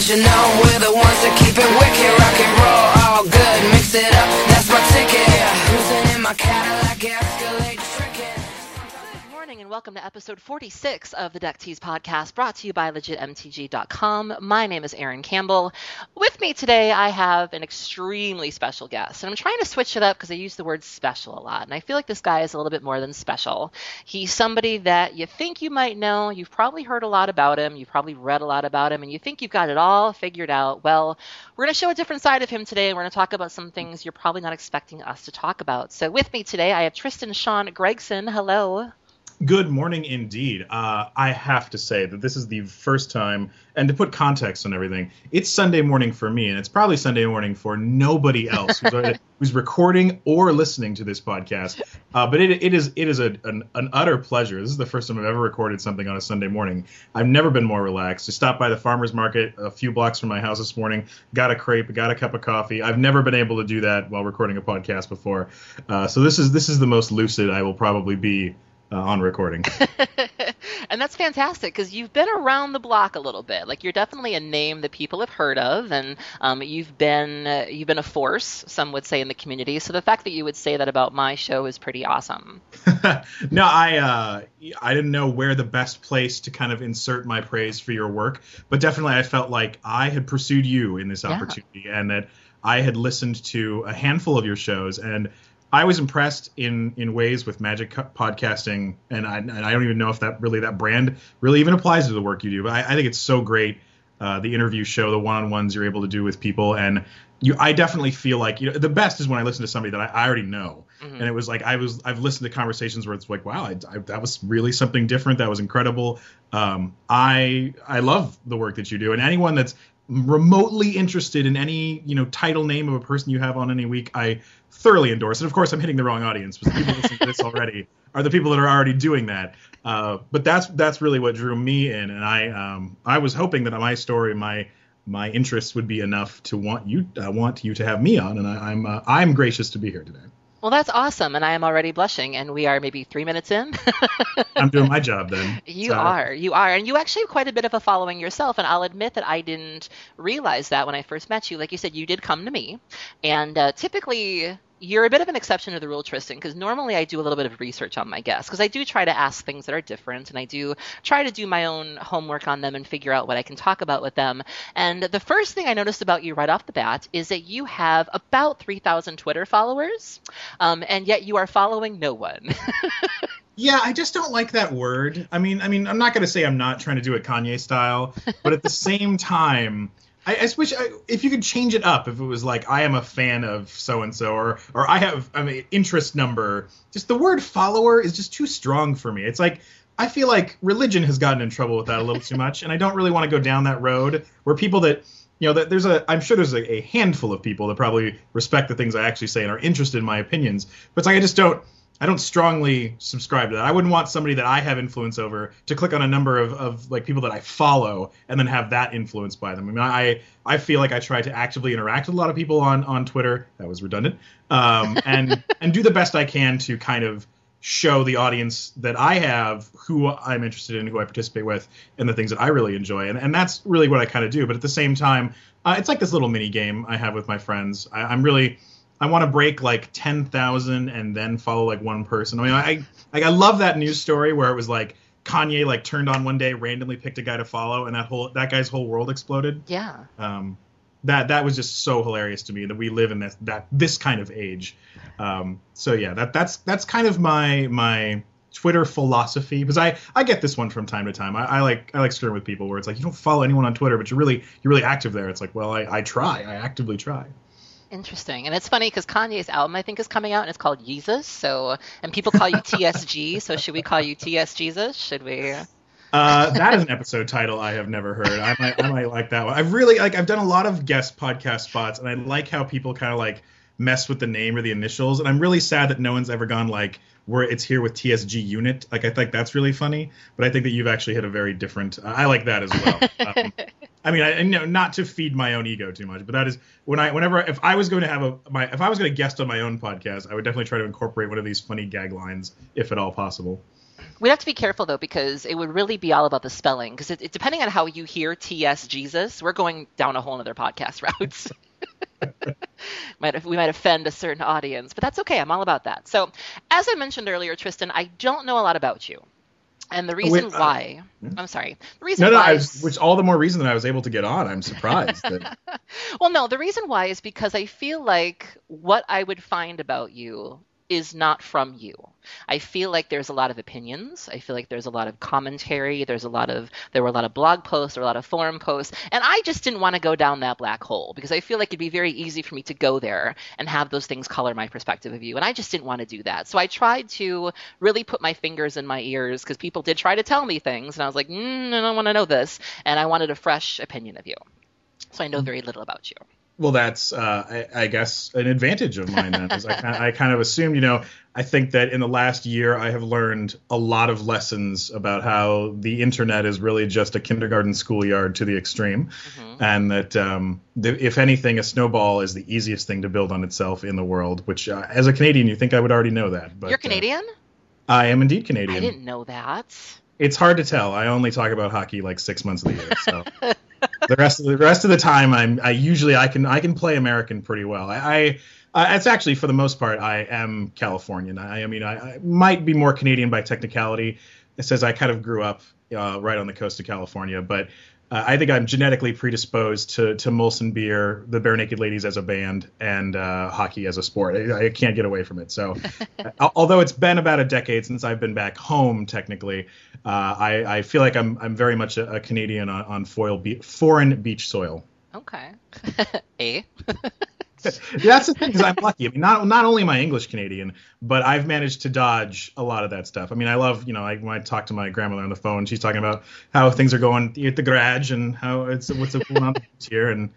you know we're the ones that keep it wicked. Rock and roll, all good, mix it up, that's my ticket. Cruising in my Cadillac, Escalade, tricking. Good morning and welcome to episode 46 of the Deck Tease podcast, brought to you by LegitMTG.com. My name is Erin Campbell. With me today, I have an extremely special guest, and I'm trying to switch it up because I use the word special a lot, and I feel like this guy is a little bit more than special. He's somebody that you think you might know, you've probably heard a lot about him, you've probably read a lot about him, and you think you've got it all figured out. Well, we're going to show a different side of him today, and we're going to talk about some things you're probably not expecting us to talk about. So with me today, I have Tristan Sean Gregson. Hello. Good morning indeed. I have to say that this is the first time, and to put context on everything, it's Sunday morning for me, and it's probably Sunday morning for nobody else who's recording or listening to this podcast. But it is an utter pleasure. This is the first time I've ever recorded something on a Sunday morning. I've never been more relaxed. I stopped by the farmer's market a few blocks from my house this morning, got a crepe, got a cup of coffee. I've never been able to do that while recording a podcast before. So this is the most lucid I will probably be on recording. And that's fantastic because you've been around the block a little bit. Like, you're definitely a name that people have heard of, and you've been a force, some would say, in the community. So the fact that you would say that about my show is pretty awesome. No, I didn't know where the best place to kind of insert my praise for your work, but definitely I felt like I had pursued you in this opportunity, and that I had listened to a handful of your shows, and I was impressed in ways with Magic podcasting, and I don't even know if that brand really even applies to the work you do. But I think it's so great, the interview show, the one-on-ones you're able to do with people, and I definitely feel like the best is when I listen to somebody that I already know, and it was like I've listened to conversations where it's like, wow, that was really something different, that was incredible. I love the work that you do, and anyone that's remotely interested in any title name of a person you have on any week, I thoroughly endorse. And of course I'm hitting the wrong audience, because the people listening to this already are the people that are already doing that, but that's really what drew me in, and I was hoping that my story, my interests would be enough to want you to have me on, and I'm gracious to be here today. Well, that's awesome, and I am already blushing, and we are maybe 3 minutes in. I'm doing my job then. You are, and you actually have quite a bit of a following yourself, and I'll admit that I didn't realize that when I first met you. Like you said, you did come to me, and typically you're a bit of an exception to the rule, Tristan, because normally I do a little bit of research on my guests, because I do try to ask things that are different, and I do try to do my own homework on them and figure out what I can talk about with them. And the first thing I noticed about you right off the bat is that you have about 3,000 Twitter followers, and yet you are following no one. Yeah, I just don't like that word. I mean, I'm not going to say I'm not trying to do it Kanye style, but at the same time, I wish if you could change it up. If it was like, I am a fan of so-and-so, or I have interest number. Just the word follower is just too strong for me. It's like, I feel like religion has gotten in trouble with that a little too much, and I don't really want to go down that road where people that, that I'm sure there's a handful of people that probably respect the things I actually say and are interested in my opinions, but it's like I don't strongly subscribe to that. I wouldn't want somebody that I have influence over to click on a number of like people that I follow and then have that influenced by them. I mean, I feel like I try to actively interact with a lot of people on Twitter. That was redundant. And do the best I can to kind of show the audience that I have who I'm interested in, who I participate with, and the things that I really enjoy. And that's really what I kind of do. But at the same time, it's like this little mini game I have with my friends. I want to break like 10,000 and then follow like one person. I mean, I love that news story where it was like Kanye like turned on one day, randomly picked a guy to follow, and that guy's whole world exploded. Yeah. That was just so hilarious to me that we live in this kind of age. So yeah, that's kind of my Twitter philosophy, because I get this one from time to time. I like screwing with people where it's like, you don't follow anyone on Twitter, but you're really active there. It's like, well, I actively try. Interesting. And it's funny because Kanye's album, I think, is coming out, and it's called Yeezus. And people call you TSG. So should we call you TS Jesus? Should we? That is an episode title I have never heard. I might like that one. I've done a lot of guest podcast spots, and I like how people kind of like mess with the name or the initials. And I'm really sad that no one's ever gone like, where it's here with TSG unit. Like, I think that's really funny, but I think that you've actually hit a very different, I like that as well. I mean, I know not to feed my own ego too much, but that is if I was going to guest on my own podcast, I would definitely try to incorporate one of these funny gag lines, if at all possible. We'd have to be careful though, because it would really be all about the spelling. Because depending on how you hear TS Jesus, we're going down a whole other podcast route. We might offend a certain audience, but that's okay. I'm all about that. So, as I mentioned earlier, Tristan, I don't know a lot about you. And the reason why, I'm sorry, the reason why, which all the more reason that I was able to get on. I'm surprised. Well, no, the reason why is because I feel like what I would find about you is not from you. I feel like there's a lot of opinions. I feel like there's a lot of commentary. There were a lot of blog posts, there were a lot of forum posts, and I just didn't want to go down that black hole because I feel like it'd be very easy for me to go there and have those things color my perspective of you, and I just didn't want to do that. So I tried to really put my fingers in my ears because people did try to tell me things, and I was like, I don't want to know this, and I wanted a fresh opinion of you. So I know very little about you. Well, that's, I guess, an advantage of mine then. Is I kind of assumed, I think that in the last year I have learned a lot of lessons about how the internet is really just a kindergarten schoolyard to the extreme. And that if anything, a snowball is the easiest thing to build on itself in the world, which as a Canadian, you think I would already know that. But, you're Canadian? I am indeed Canadian. I didn't know that. It's hard to tell. I only talk about hockey like 6 months of the year, so... The rest of the time, I can play American pretty well. It's actually, for the most part, I am Californian. I mean, I might be more Canadian by technicality. It says I kind of grew up right on the coast of California, but I think I'm genetically predisposed to Molson Beer, the Bare Naked Ladies as a band, and hockey as a sport. I can't get away from it. So, although it's been about a decade since I've been back home, technically, I feel like I'm very much a Canadian on foreign beach soil. Okay. Eh? That's the thing, because I'm lucky. I mean, not only am I English Canadian, but I've managed to dodge a lot of that stuff. I mean, I love, when I talk to my grandmother on the phone, she's talking about how things are going at the garage and how what's going on here, and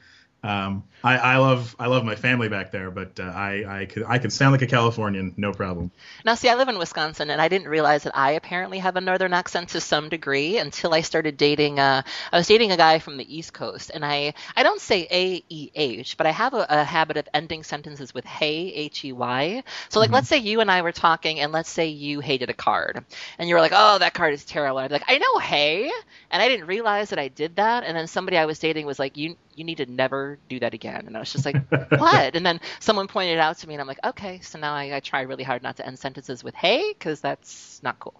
I love my family back there, but I could sound like a Californian, no problem. Now, see, I live in Wisconsin, and I didn't realize that I apparently have a northern accent to some degree until I started dating. I was dating a guy from the East Coast, and I don't say A-E-H, but I have a habit of ending sentences with hey, H-E-Y. So, like, let's say you and I were talking, and let's say you hated a card, and you were like, oh, that card is terrible. And I'd be like, I know hey, and I didn't realize that I did that, and then somebody I was dating was like, you need to never do that again. And I was just like, what? And then someone pointed it out to me, and I'm like, okay, so now I try really hard not to end sentences with hey, because that's not cool.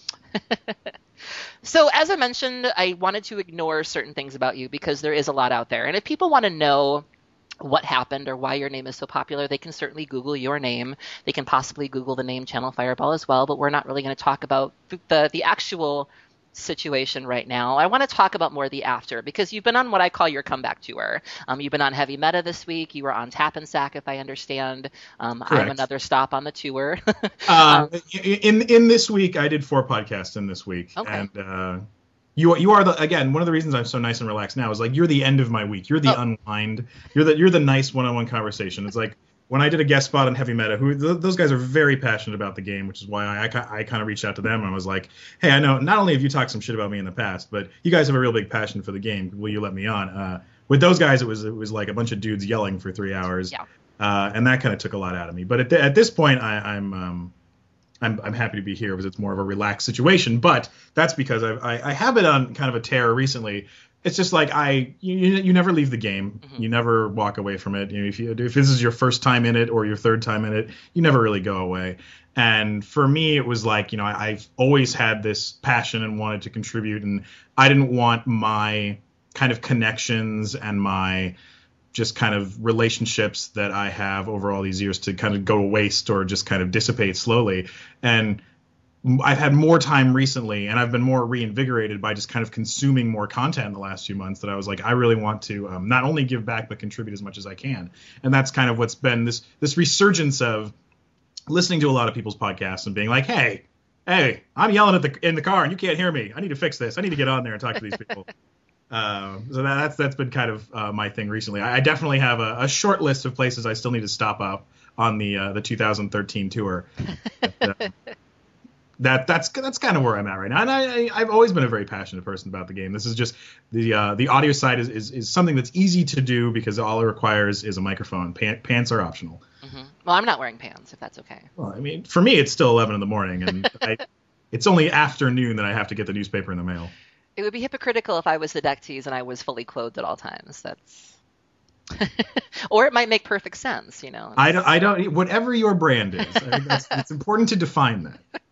So as I mentioned, I wanted to ignore certain things about you because there is a lot out there. And if people want to know what happened or why your name is so popular, they can certainly Google your name. They can possibly Google the name Channel Fireball as well, but we're not really going to talk about the actual situation right now. I want to talk about more the after, because you've been on what I call your comeback tour. You've been on Heavy Meta this week. You were on Tap and Sack, if I understand. I'm another stop on the tour. In this week, I did 4 podcasts in this week. Okay. And you are again, one of the reasons I'm so nice and relaxed now is like you're the end of my week. You're the unwind. You're the nice one-on-one conversation. It's like when I did a guest spot on Heavy Meta, those guys are very passionate about the game, which is why I kind of reached out to them and I was like, hey, I know not only have you talked some shit about me in the past, but you guys have a real big passion for the game. Will you let me on? With those guys, it was like a bunch of dudes yelling for 3 hours, and that kind of took a lot out of me. But at this point, I'm happy to be here because it's more of a relaxed situation. But that's because I have been on kind of a tear recently. It's just like you never leave the game. You never walk away from it. If this is your first time in it or your third time in it, you never really go away. And for me, it was like, I've always had this passion and wanted to contribute, and I didn't want my kind of connections and my just kind of relationships that I have over all these years to kind of go to waste or just kind of dissipate slowly. And I've had more time recently, and I've been more reinvigorated by just kind of consuming more content in the last few months, that I was like, I really want to not only give back, but contribute as much as I can. And that's kind of what's been this resurgence of listening to a lot of people's podcasts and being like, hey, I'm yelling in the car and you can't hear me. I need to fix this. I need to get on there and talk to these people. So that's been kind of my thing recently. I definitely have a short list of places I still need to stop up on the 2013 tour. That's kind of where I'm at right now. And I've always been a very passionate person about the game. This is just the audio side is something that's easy to do because all it requires is a microphone. Pants are optional. Well, I'm not wearing pants, if that's okay. Well, I mean, for me, it's still 11 in the morning, and it's only afternoon that I have to get the newspaper in the mail. It would be hypocritical if I was the deck tease and I was fully clothed at all times. That's or it might make perfect sense, you know. I don't whatever your brand is. It's important to define that.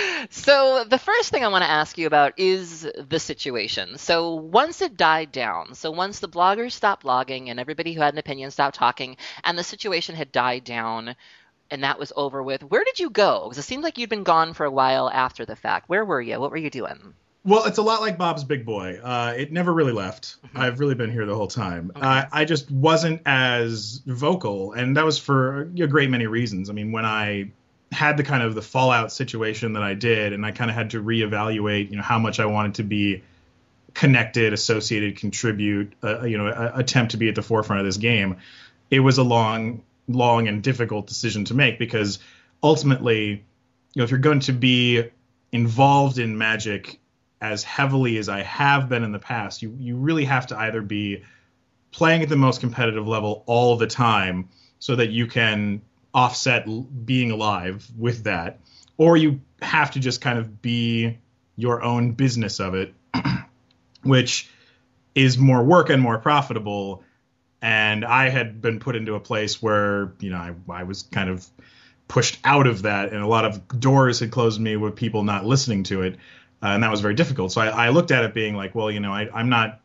So the first thing I want to ask you about is the situation. So once it died down, so once the bloggers stopped blogging and everybody who had an opinion stopped talking and the situation had died down and that was over with, where did you go? Because it seemed like you'd been gone for a while after the fact. Where were you? What were you doing? Well, it's a lot like Bob's Big Boy. It never really left. I've really been here the whole time. Okay. I just wasn't as vocal, and that was for a great many reasons. I mean, when I had the kind of the fallout situation that I did, and I kind of had to reevaluate, how much I wanted to be connected, associated, contribute, attempt to be at the forefront of this game. It was a long and difficult decision to make because ultimately, if you're going to be involved in Magic as heavily as I have been in the past, you really have to either be playing at the most competitive level all the time so that you can offset being alive with that, or you have to just kind of be your own business of it, which is more work and more profitable. And I had been put into a place where, I was kind of pushed out of that, and a lot of doors had closed me with people not listening to it. And that was very difficult. So I looked at it being like, well, I'm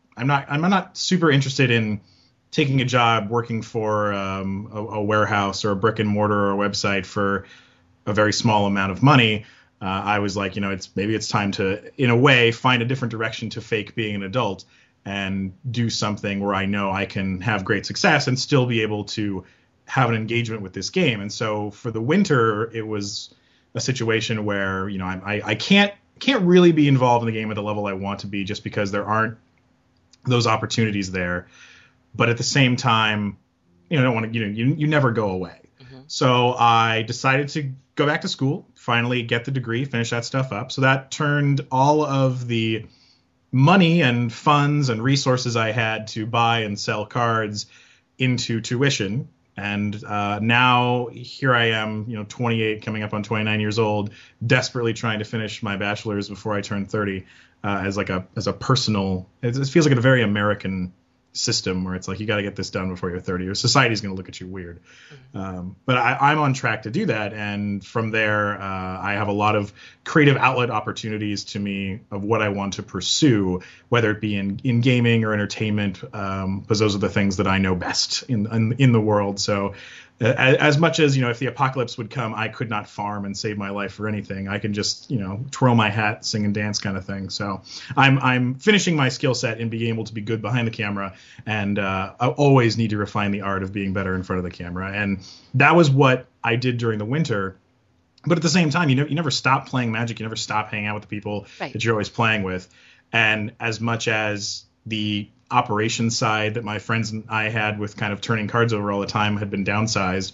not super interested in taking a job working for a warehouse or a brick and mortar or a website for a very small amount of money. I was like, it's time to, in a way, find a different direction to fake being an adult and do something where I know I can have great success and still be able to have an engagement with this game. And so for the winter, it was a situation where, I can't really be involved in the game at the level I want to be just because there aren't those opportunities there. But at the same time, I don't want to, you never go away. Mm-hmm. So I decided to go back to school, finally get the degree, finish that stuff up. So that turned all of the money and funds and resources I had to buy and sell cards into tuition. And now here I am, 28, coming up on 29 years old, desperately trying to finish my bachelor's before I turn 30 as a personal. It feels like a very American system where it's like you got to get this done before you're 30 or society's going to look at you weird. But I'm on track to do that. And from there, I have a lot of creative outlet opportunities to me of what I want to pursue, whether it be in gaming or entertainment, because those are the things that I know best in the world. So as much as, if the apocalypse would come, I could not farm and save my life for anything. I can just, twirl my hat, sing and dance kind of thing. So I'm finishing my skill set in being able to be good behind the camera. And I always need to refine the art of being better in front of the camera. And that was what I did during the winter. But at the same time, you never stop playing Magic. You never stop hanging out with the people that you're always playing with. And as much as the operations side that my friends and I had with kind of turning cards over all the time had been downsized,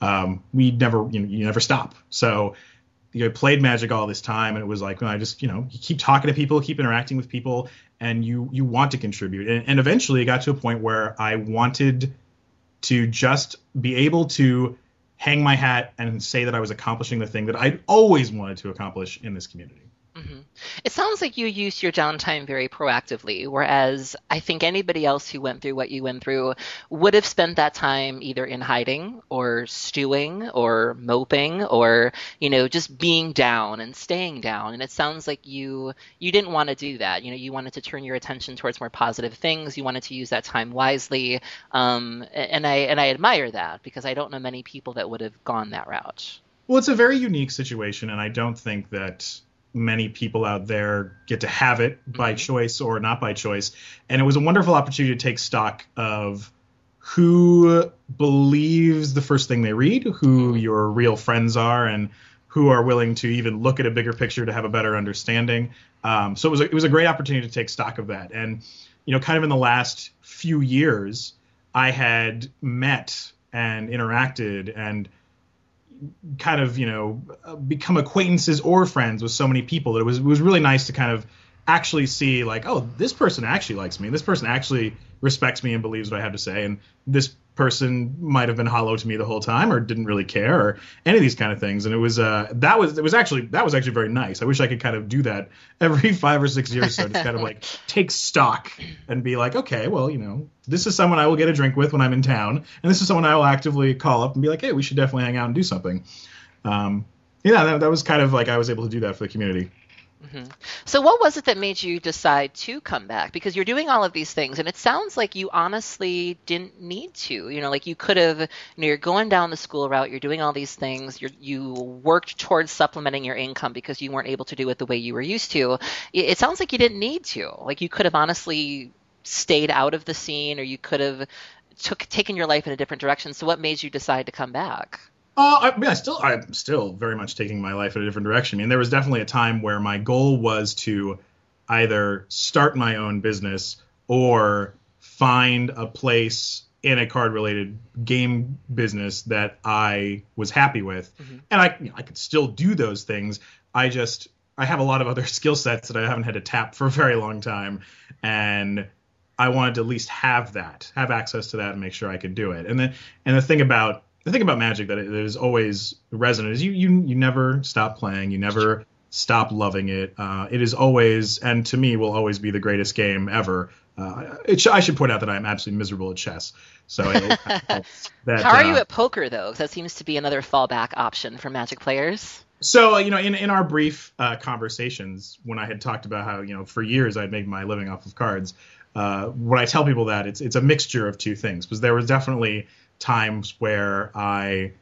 we never, you never stop. So I played Magic all this time, and it was like, I just, you keep talking to people, keep interacting with people, and you want to contribute. And eventually it got to a point where I wanted to just be able to hang my hat and say that I was accomplishing the thing that I'd always wanted to accomplish in this community. Mm-hmm. It sounds like you used your downtime very proactively, whereas I think anybody else who went through what you went through would have spent that time either in hiding or stewing or moping or, just being down and staying down. And it sounds like you didn't want to do that. You wanted to turn your attention towards more positive things. You wanted to use that time wisely. And I admire that because I don't know many people that would have gone that route. Well, it's a very unique situation, and I don't think that many people out there get to have it by choice or not by choice. And it was a wonderful opportunity to take stock of who believes the first thing they read, who your real friends are, and who are willing to even look at a bigger picture to have a better understanding. So it was a great opportunity to take stock of that. And, kind of in the last few years, I had met and interacted and kind of, become acquaintances or friends with so many people that it was really nice to kind of actually see like, oh, this person actually likes me. This person actually respects me and believes what I have to say. And this person might have been hollow to me the whole time or didn't really care or any of these kind of things. And it was actually very nice. I wish I could kind of do that every 5 or 6 years. So just kind of like take stock and be like, okay, well, this is someone I will get a drink with when I'm in town. And this is someone I will actively call up and be like, hey, we should definitely hang out and do something. That was kind of like I was able to do that for the community. Mm-hmm. So what was it that made you decide to come back? Because you're doing all of these things, and it sounds like you honestly didn't need to. Like you could have, you're going down the school route, you're doing all these things, you worked towards supplementing your income because you weren't able to do it the way you were used to. It sounds like you didn't need to. Like you could have honestly stayed out of the scene, or you could have taken your life in a different direction. So what made you decide to come back? I'm still very much taking my life in a different direction. I mean, there was definitely a time where my goal was to either start my own business or find a place in a card-related game business that I was happy with. Mm-hmm. And I could still do those things. I have a lot of other skill sets that I haven't had to tap for a very long time. And I wanted to at least have access to that and make sure I could do it. And the thing about Magic that is always resonant is you never stop playing. You never stop loving it. It is always, and to me, will always be the greatest game ever. I should point out that I am absolutely miserable at chess. So how are you at poker, though? 'Cause that seems to be another fallback option for Magic players. So, in our brief conversations, when I had talked about how, for years I'd made my living off of cards, when I tell people that, it's a mixture of two things. Because there was definitely times where I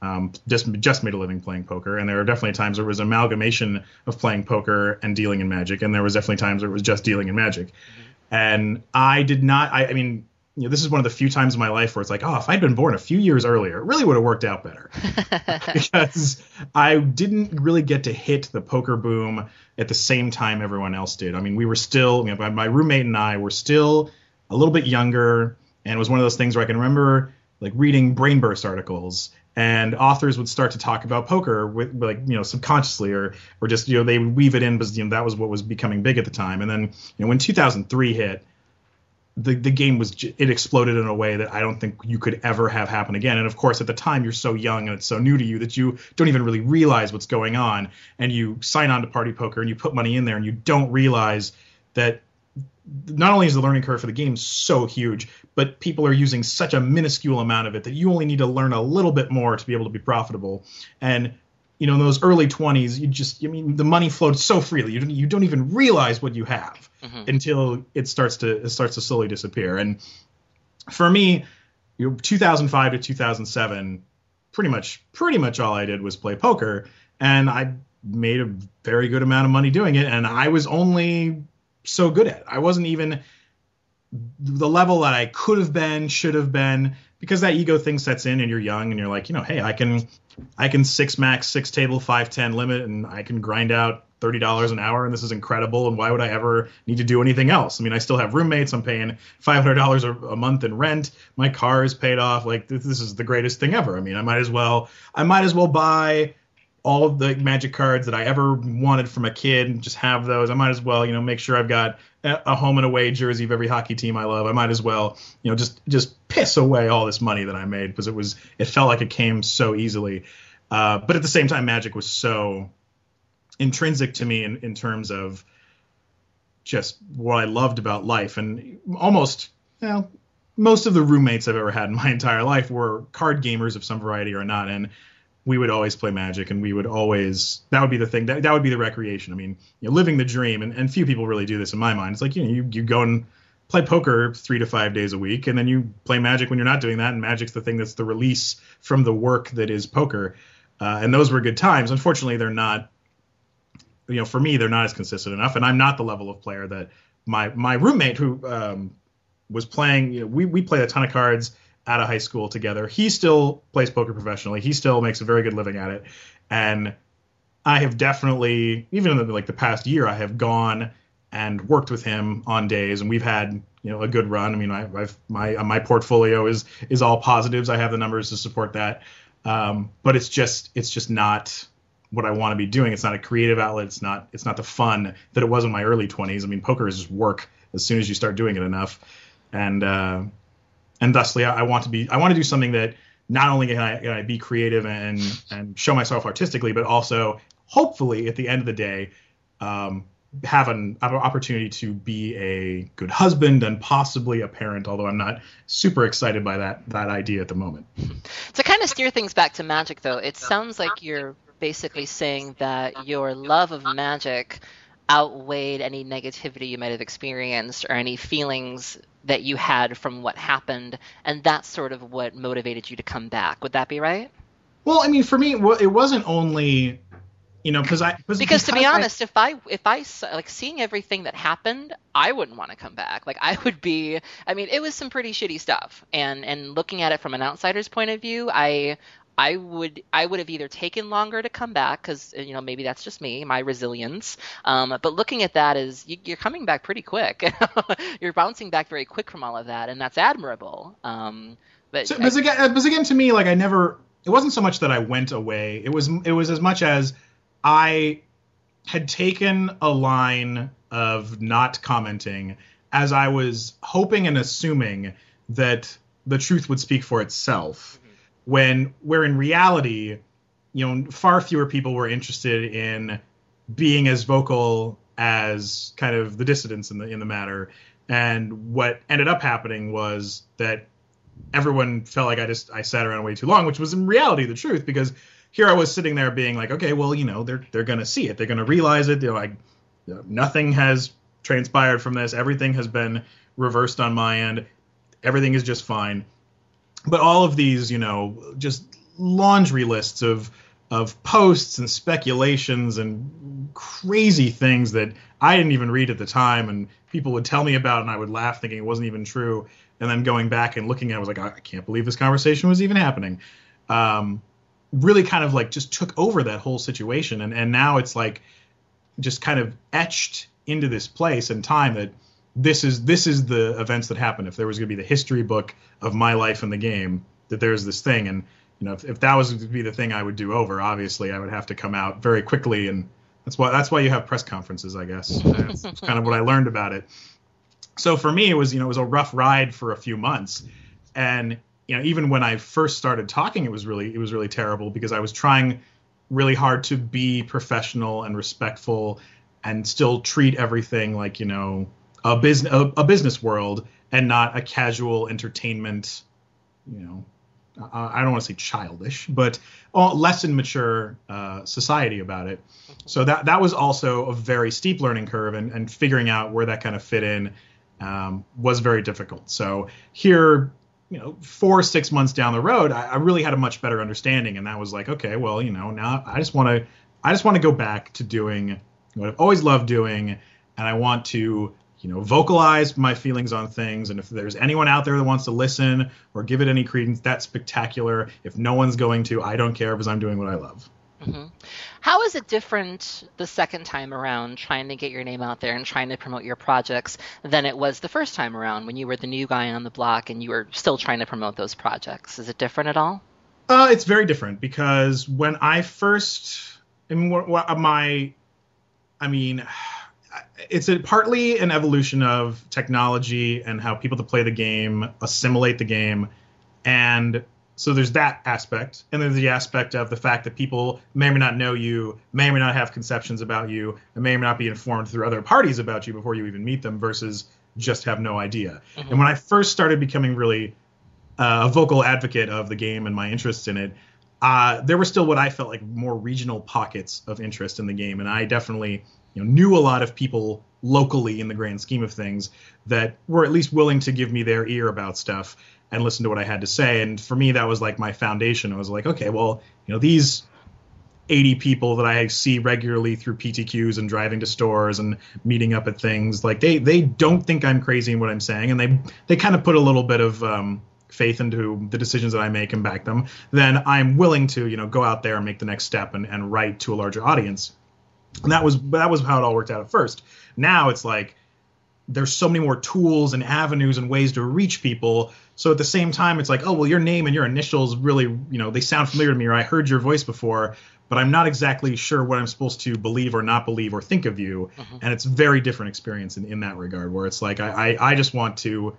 just made a living playing poker, and there are definitely times where it was an amalgamation of playing poker and dealing in Magic, and there was definitely times where it was just dealing in Magic. Mm-hmm. And I did not. I mean, this is one of the few times in my life where it's like, oh, if I'd been born a few years earlier, it really would have worked out better. Because I didn't really get to hit the poker boom at the same time everyone else did. I mean, we were still, my roommate and I were still a little bit younger, and it was one of those things where I can remember like reading Brainburst articles, and authors would start to talk about poker with subconsciously or just they would weave it in because that was what was becoming big at the time. And then when 2003 hit, the game it exploded in a way that I don't think you could ever have happen again. And of course, at the time, you're so young and it's so new to you that you don't even really realize what's going on. And you sign on to Party Poker and you put money in there, and you don't realize that not only is the learning curve for the game so huge, but people are using such a minuscule amount of it that you only need to learn a little bit more to be able to be profitable. And in those early 20s, the money flowed so freely. You don't even realize what you have until it starts to slowly disappear. And for me, 2005 to 2007, pretty much all I did was play poker, and I made a very good amount of money doing it. And I was only so good at it. I wasn't even the level that I could have been, should have been, because that ego thing sets in and you're young and you're like, hey, I can 6 max, 6 table, 5-10 limit, and I can grind out $30 an hour, and this is incredible, and why would I ever need to do anything else? I mean, I still have roommates. I'm paying $500 a month in rent. My car is paid off. Like, this is the greatest thing ever. I mean, I might as well buy all of the Magic cards that I ever wanted from a kid and just have those. I might as well, make sure I've got a home and away jersey of every hockey team I love. I might as well, just piss away all this money that I made because it felt like it came so easily. But at the same time, Magic was so intrinsic to me in terms of just what I loved about life. And most of the roommates I've ever had in my entire life were card gamers of some variety or not. And we would always play Magic, and that would be the thing, that would be the recreation. I mean, living the dream, and few people really do this in my mind. It's like, you go and play poker 3 to 5 days a week, and then you play Magic when you're not doing that, and Magic's the thing that's the release from the work that is poker. And those were good times. Unfortunately, they're not, for me, they're not as consistent enough, and I'm not the level of player that my roommate who was playing, we played a ton of cards out of high school together. He still plays poker professionally. He still makes a very good living at it. And I have definitely, even in the past year, I have gone and worked with him on days, and we've had a good run. I mean, my portfolio is all positives. I have the numbers to support that. But it's just not what I want to be doing. It's not a creative outlet. It's not the fun that it was in my early 20s. I mean, poker is just work as soon as you start doing it enough. And and thusly I want to do something that not only can I be creative and show myself artistically, but also hopefully at the end of the day have an opportunity to be a good husband and possibly a parent, although I'm not super excited by that idea at the moment. To kind of steer things back to magic, though, it sounds like you're basically saying that your love of magic outweighed any negativity you might have experienced or any feelings that you had from what happened, and that's sort of what motivated you to come back. Would that be right? Well, I mean, for me, it wasn't only, because to be honest, if I like seeing everything that happened, I wouldn't want to come back. Like I would be. I mean, it was some pretty shitty stuff, and looking at it from an outsider's point of view, I would have either taken longer to come back because maybe that's just me, my resilience. But looking at that as you're coming back pretty quick. You're bouncing back very quick from all of that, and that's admirable. But again, to me, like it wasn't so much that I went away. It was as much as I had taken a line of not commenting as I was hoping and assuming that the truth would speak for itself. Where in reality, far fewer people were interested in being as vocal as kind of the dissidents in the matter. And what ended up happening was that everyone felt like I sat around way too long, which was in reality the truth, because here I was sitting there being like, okay, well, they're going to see it. They're going to realize it. They're like, nothing has transpired from this. Everything has been reversed on my end. Everything is just fine. But all of these, just laundry lists of posts and speculations and crazy things that I didn't even read at the time and people would tell me about and I would laugh thinking it wasn't even true. And then going back and looking at it, I was like, I can't believe this conversation was even happening. Really kind of like just took over that whole situation. And now it's like just kind of etched into this place and time that this is the events that happen. If there was going to be the history book of my life in the game, that there's this thing. And, if that was to be the thing I would do over, obviously I would have to come out very quickly. And that's why you have press conferences, I guess. That's kind of what I learned about it. So for me, it was a rough ride for a few months. And, even when I first started talking, it was really terrible because I was trying really hard to be professional and respectful and still treat everything like, a business world and not a casual entertainment, I don't want to say childish, but less immature society about it. So that was also a very steep learning curve, and figuring out where that kind of fit in was very difficult. So here, 4 or 6 months down the road, I really had a much better understanding, and that was like, okay, well, now I just want to go back to doing what I've always loved doing, and I want to vocalize my feelings on things. And if there's anyone out there that wants to listen or give it any credence, that's spectacular. If no one's going to, I don't care because I'm doing what I love. Mm-hmm. How is it different the second time around trying to get your name out there and trying to promote your projects than it was the first time around when you were the new guy on the block and you were still trying to promote those projects? Is it different at all? It's very different because when I first, it's partly an evolution of technology and how people that play the game assimilate the game. And so there's that aspect. And there's the aspect of the fact that people may or may not know you, may or may not have conceptions about you, and may or may not be informed through other parties about you before you even meet them versus just have no idea. Mm-hmm. And when I first started becoming really a vocal advocate of the game and my interests in it, there were still what I felt like more regional pockets of interest in the game. And I definitely knew a lot of people locally in the grand scheme of things that were at least willing to give me their ear about stuff and listen to what I had to say. And for me, that was like my foundation. I was like, okay, well, these 80 people that I see regularly through PTQs and driving to stores and meeting up at things, like they don't think I'm crazy in what I'm saying. And they kind of put a little bit of faith into the decisions that I make and back them. Then I'm willing to, go out there and make the next step and write to a larger audience. And that was how it all worked out at first. Now it's like there's so many more tools and avenues and ways to reach people. So at the same time, it's like, oh, well, your name and your initials really, they sound familiar to me, or I heard your voice before, but I'm not exactly sure what I'm supposed to believe or not believe or think of you. Mm-hmm. And it's a very different experience in that regard, where it's like I just want to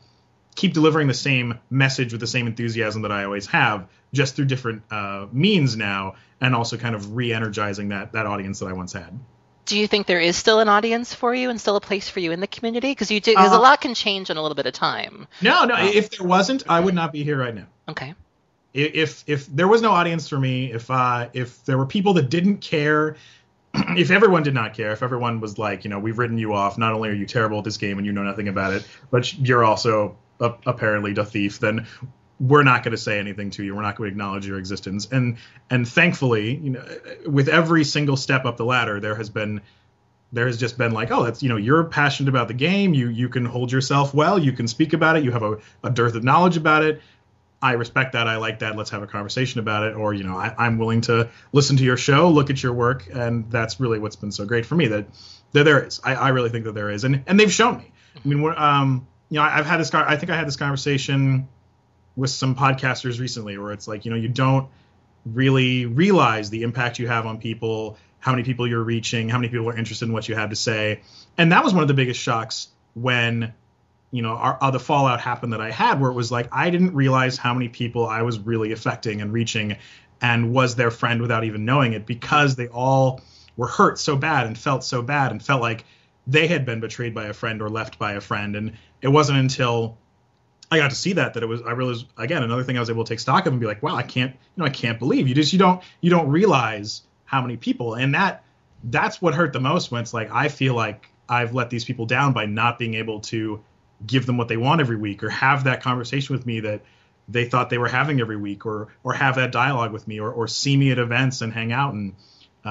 keep delivering the same message with the same enthusiasm that I always have, just through different means now, and also kind of re-energizing that audience that I once had. Do you think there is still an audience for you and still a place for you in the community? Because you do, because a lot can change in a little bit of time. No. If there wasn't, I would not be here right now. Okay. If there was no audience for me, if there were people that didn't care, if everyone did not care, if everyone was like, we've written you off, not only are you terrible at this game and you know nothing about it, but you're also apparently the thief, then we're not going to say anything to you. We're not going to acknowledge your existence. And thankfully, with every single step up the ladder, there has just been like, oh, that's, you're passionate about the game. You can hold yourself well. You can speak about it. You have a dearth of knowledge about it. I respect that. I like that. Let's have a conversation about it. Or, I'm willing to listen to your show, look at your work. And that's really what's been so great for me, that there is. I really think that there is. And they've shown me. I mean, I've had this, I think I had this conversation with some podcasters recently where it's like, you don't really realize the impact you have on people, how many people you're reaching, how many people are interested in what you have to say. And that was one of the biggest shocks when, the fallout happened that I had, where it was like, I didn't realize how many people I was really affecting and reaching and was their friend without even knowing it, because they all were hurt so bad and felt like they had been betrayed by a friend or left by a friend. And it wasn't until I got to see that I realized, again, another thing I was able to take stock of and be like, wow, I can't believe you don't realize how many people. And that's what hurt the most, when it's like, I feel like I've let these people down by not being able to give them what they want every week, or have that conversation with me that they thought they were having every week, or have that dialogue with me, or see me at events and hang out. And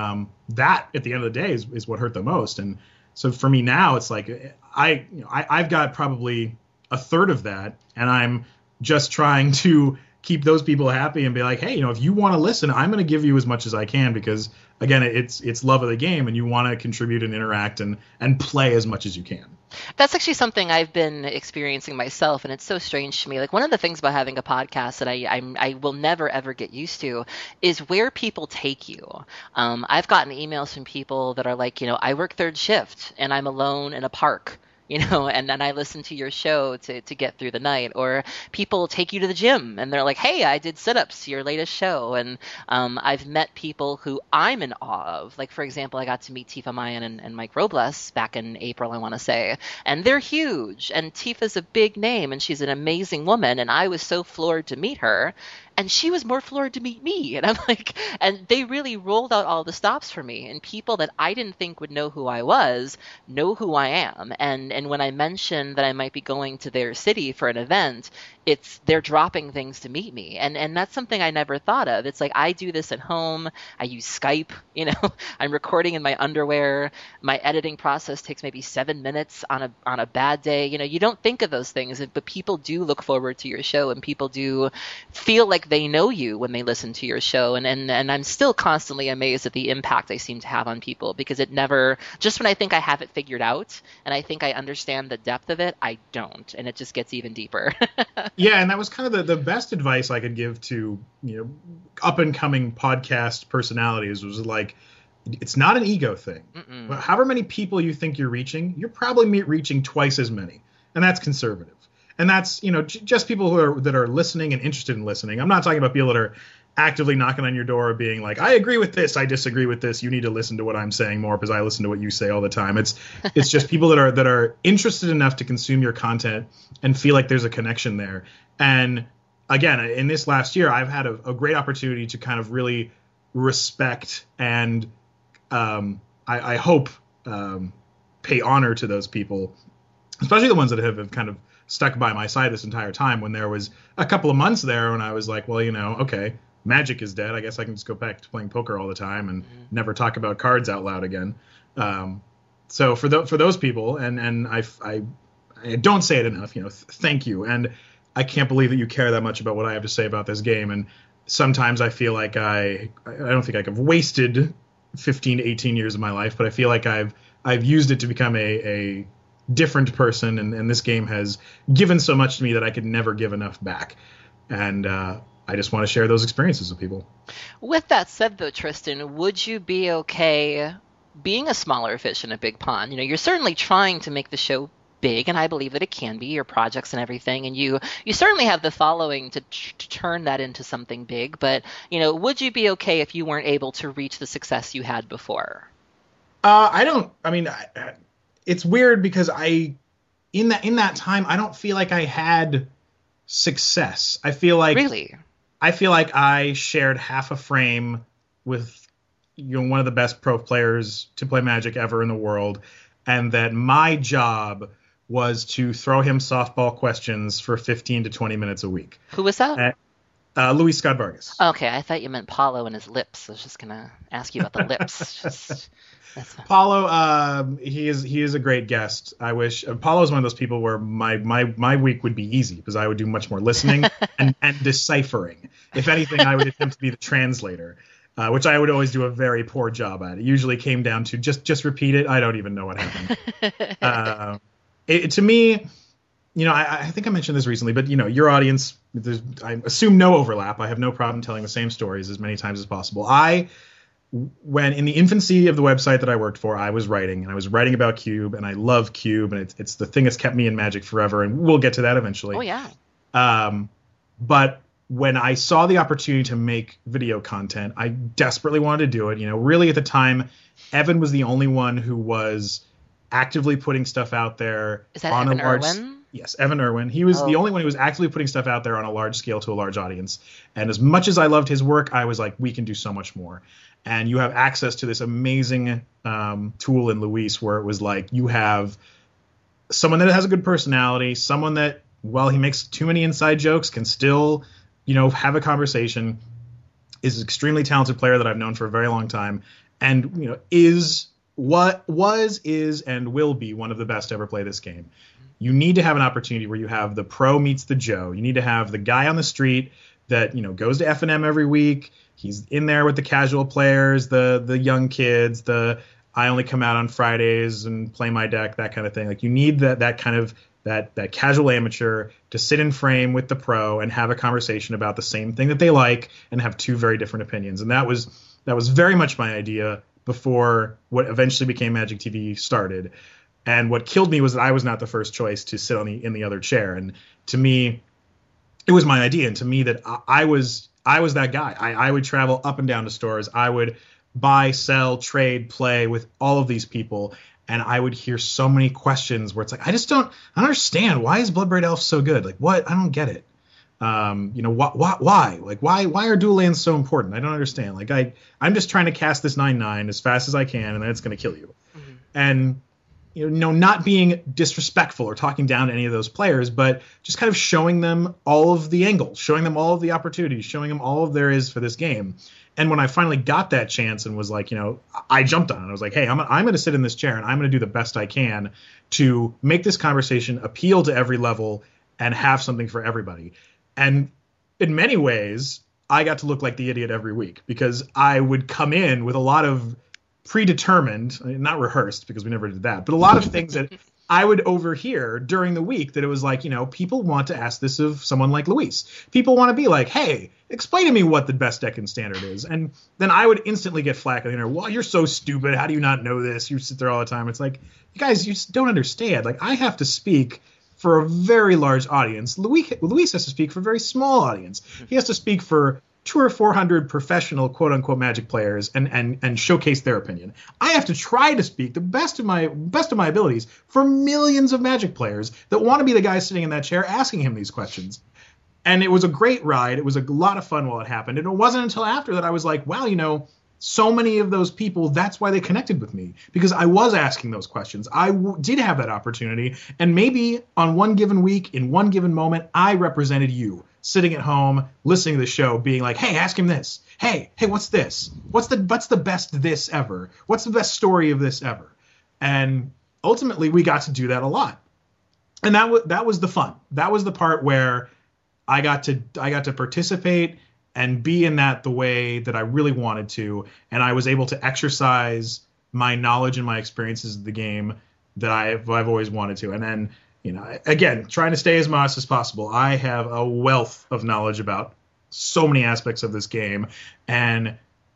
that at the end of the day is what hurt the most. And so for me now, it's like, I've got probably a third of that, and I'm just trying to keep those people happy and be like, hey, if you want to listen, I'm going to give you as much as I can, because again, it's love of the game, and you want to contribute and interact and play as much as you can. That's actually something I've been experiencing myself, and it's so strange to me. Like, one of the things about having a podcast that I will never ever get used to is where people take you. I've gotten emails from people that are like, I work third shift and I'm alone in a park, and then I listen to your show to get through the night. Or people take you to the gym and they're like, hey, I did sit-ups to your latest show. And I've met people who I'm in awe of. Like, for example, I got to meet Tifa Mayan and Mike Robles back in April, I want to say. And they're huge. And Tifa's a big name, and she's an amazing woman. And I was so floored to meet her. And she was more floored to meet me. And I'm like, and they really rolled out all the stops for me. And people that I didn't think would know who I was know who I am. And when I mentioned that I might be going to their city for an event, they're dropping things to meet me. And that's something I never thought of. It's like, I do this at home. I use Skype, I'm recording in my underwear. My editing process takes maybe 7 minutes on a bad day. You don't think of those things, but people do look forward to your show, and people do feel like they know you when they listen to your show. And I'm still constantly amazed at the impact I seem to have on people, because it never, just when I think I have it figured out and I think I understand the depth of it, I don't. And it just gets even deeper. Yeah, and that was kind of the best advice I could give to, up and coming podcast personalities, was like, it's not an ego thing. But however many people you think you're reaching, you're probably reaching twice as many. And that's conservative. And that's, just people that are listening and interested in listening. I'm not talking about people that are actively knocking on your door being like, I agree with this, I disagree with this, you need to listen to what I'm saying more because I listen to what you say all the time. It's just people that are interested enough to consume your content and feel like there's a connection there. And again, in this last year, I've had a great opportunity to kind of really respect and I hope pay honor to those people, especially the ones that have kind of stuck by my side this entire time, when there was a couple of months there when I was like, well, okay, Magic is dead. I guess I can just go back to playing poker all the time and never talk about cards out loud again. So for those people, and I don't say it enough, thank you. And I can't believe that you care that much about what I have to say about this game. And sometimes I feel like I don't think I've wasted 15 to 18 years of my life, but I feel like I've used it to become a different person. And this game has given so much to me that I could never give enough back. And I just want to share those experiences with people. With that said, though, Tristan, would you be okay being a smaller fish in a big pond? You're certainly trying to make the show big, and I believe that it can be, your projects and everything, and you certainly have the following to turn that into something big. But would you be okay if you weren't able to reach the success you had before? It's weird because in that time I don't feel like I had success. I feel like I shared half a frame with one of the best pro players to play Magic ever in the world, and that my job was to throw him softball questions for 15 to 20 minutes a week. Who was that? Luis Scott Vargas. Okay, I thought you meant Paulo and his lips. I was just gonna ask you about the lips. Paulo, he is a great guest. I wish Paulo is one of those people where my week would be easy because I would do much more listening and deciphering. If anything, I would attempt to be the translator, which I would always do a very poor job at. It usually came down to just repeat it. I don't even know what happened. To me, I think I mentioned this recently, but your audience, I assume no overlap. I have no problem telling the same stories as many times as possible. When in the infancy of the website that I worked for, I was writing about Cube, and I love Cube, and it's the thing that's kept me in Magic forever, and we'll get to that eventually. Oh yeah. But when I saw the opportunity to make video content, I desperately wanted to do it. Really at the time, Evan was the only one who was actively putting stuff out there. Is that Evan Irwin? Yes, Evan Irwin. He was the only one who was actively putting stuff out there on a large scale to a large audience. And as much as I loved his work, I was like, we can do so much more. And you have access to this amazing tool in Luis where it was like you have someone that has a good personality, someone that, while he makes too many inside jokes, can still, have a conversation, is an extremely talented player that I've known for a very long time, and, is, and will be one of the best to ever play this game. You need to have an opportunity where you have the pro meets the Joe. You need to have the guy on the street that, goes to F&M every week. He's in there with the casual players, the young kids, I only come out on Fridays and play my deck, that kind of thing. Like, you need that kind of that casual amateur to sit in frame with the pro and have a conversation about the same thing that they like and have two very different opinions. And that was very much my idea before what eventually became Magic TV started. And what killed me was that I was not the first choice to sit in the other chair. And to me, it was my idea. And to me, that I was that guy. I would travel up and down to stores. I would buy, sell, trade, play with all of these people. And I would hear so many questions where it's like, I don't understand. Why is Bloodbraid Elf so good? Like, what? I don't get it. Why? Like, why are dual lands so important? I don't understand. Like, I'm just trying to cast this 9/9 as fast as I can, and then it's going to kill you. Mm-hmm. And, not being disrespectful or talking down to any of those players, but just kind of showing them all of the angles, showing them all of the opportunities, showing them all of there is for this game. And when I finally got that chance and was like, I jumped on it. I was like, hey, I'm going to sit in this chair and I'm going to do the best I can to make this conversation appeal to every level and have something for everybody. And in many ways, I got to look like the idiot every week because I would come in with a lot of predetermined, not rehearsed because we never did that, but a lot of things that I would overhear during the week that it was like, people want to ask this of someone like Luis. People want to be like, hey, explain to me what the best deck in Standard is. And then I would instantly get flack on the internet. Well, you're so stupid. How do you not know this? You sit there all the time. It's like, you guys, you just don't understand. Like, I have to speak for a very large audience. Luis has to speak for a very small audience. He has to speak for 200 or 400 professional quote unquote Magic players and showcase their opinion. I have to try to speak the best of my abilities for millions of Magic players that want to be the guy sitting in that chair asking him these questions. And it was a great ride. It was a lot of fun while it happened. And it wasn't until after that I was like, wow, so many of those people, that's why they connected with me, because I was asking those questions. I did have that opportunity. And maybe on one given week, in one given moment, I represented you sitting at home, listening to the show, being like, hey, ask him this. Hey, what's this? What's the best this ever? What's the best story of this ever? And ultimately, we got to do that a lot. And that was the fun. That was the part where I got to participate and be in that the way that I really wanted to. And I was able to exercise my knowledge and my experiences of the game that I've always wanted to. And then, again, trying to stay as modest as possible. I have a wealth of knowledge about so many aspects of this game. And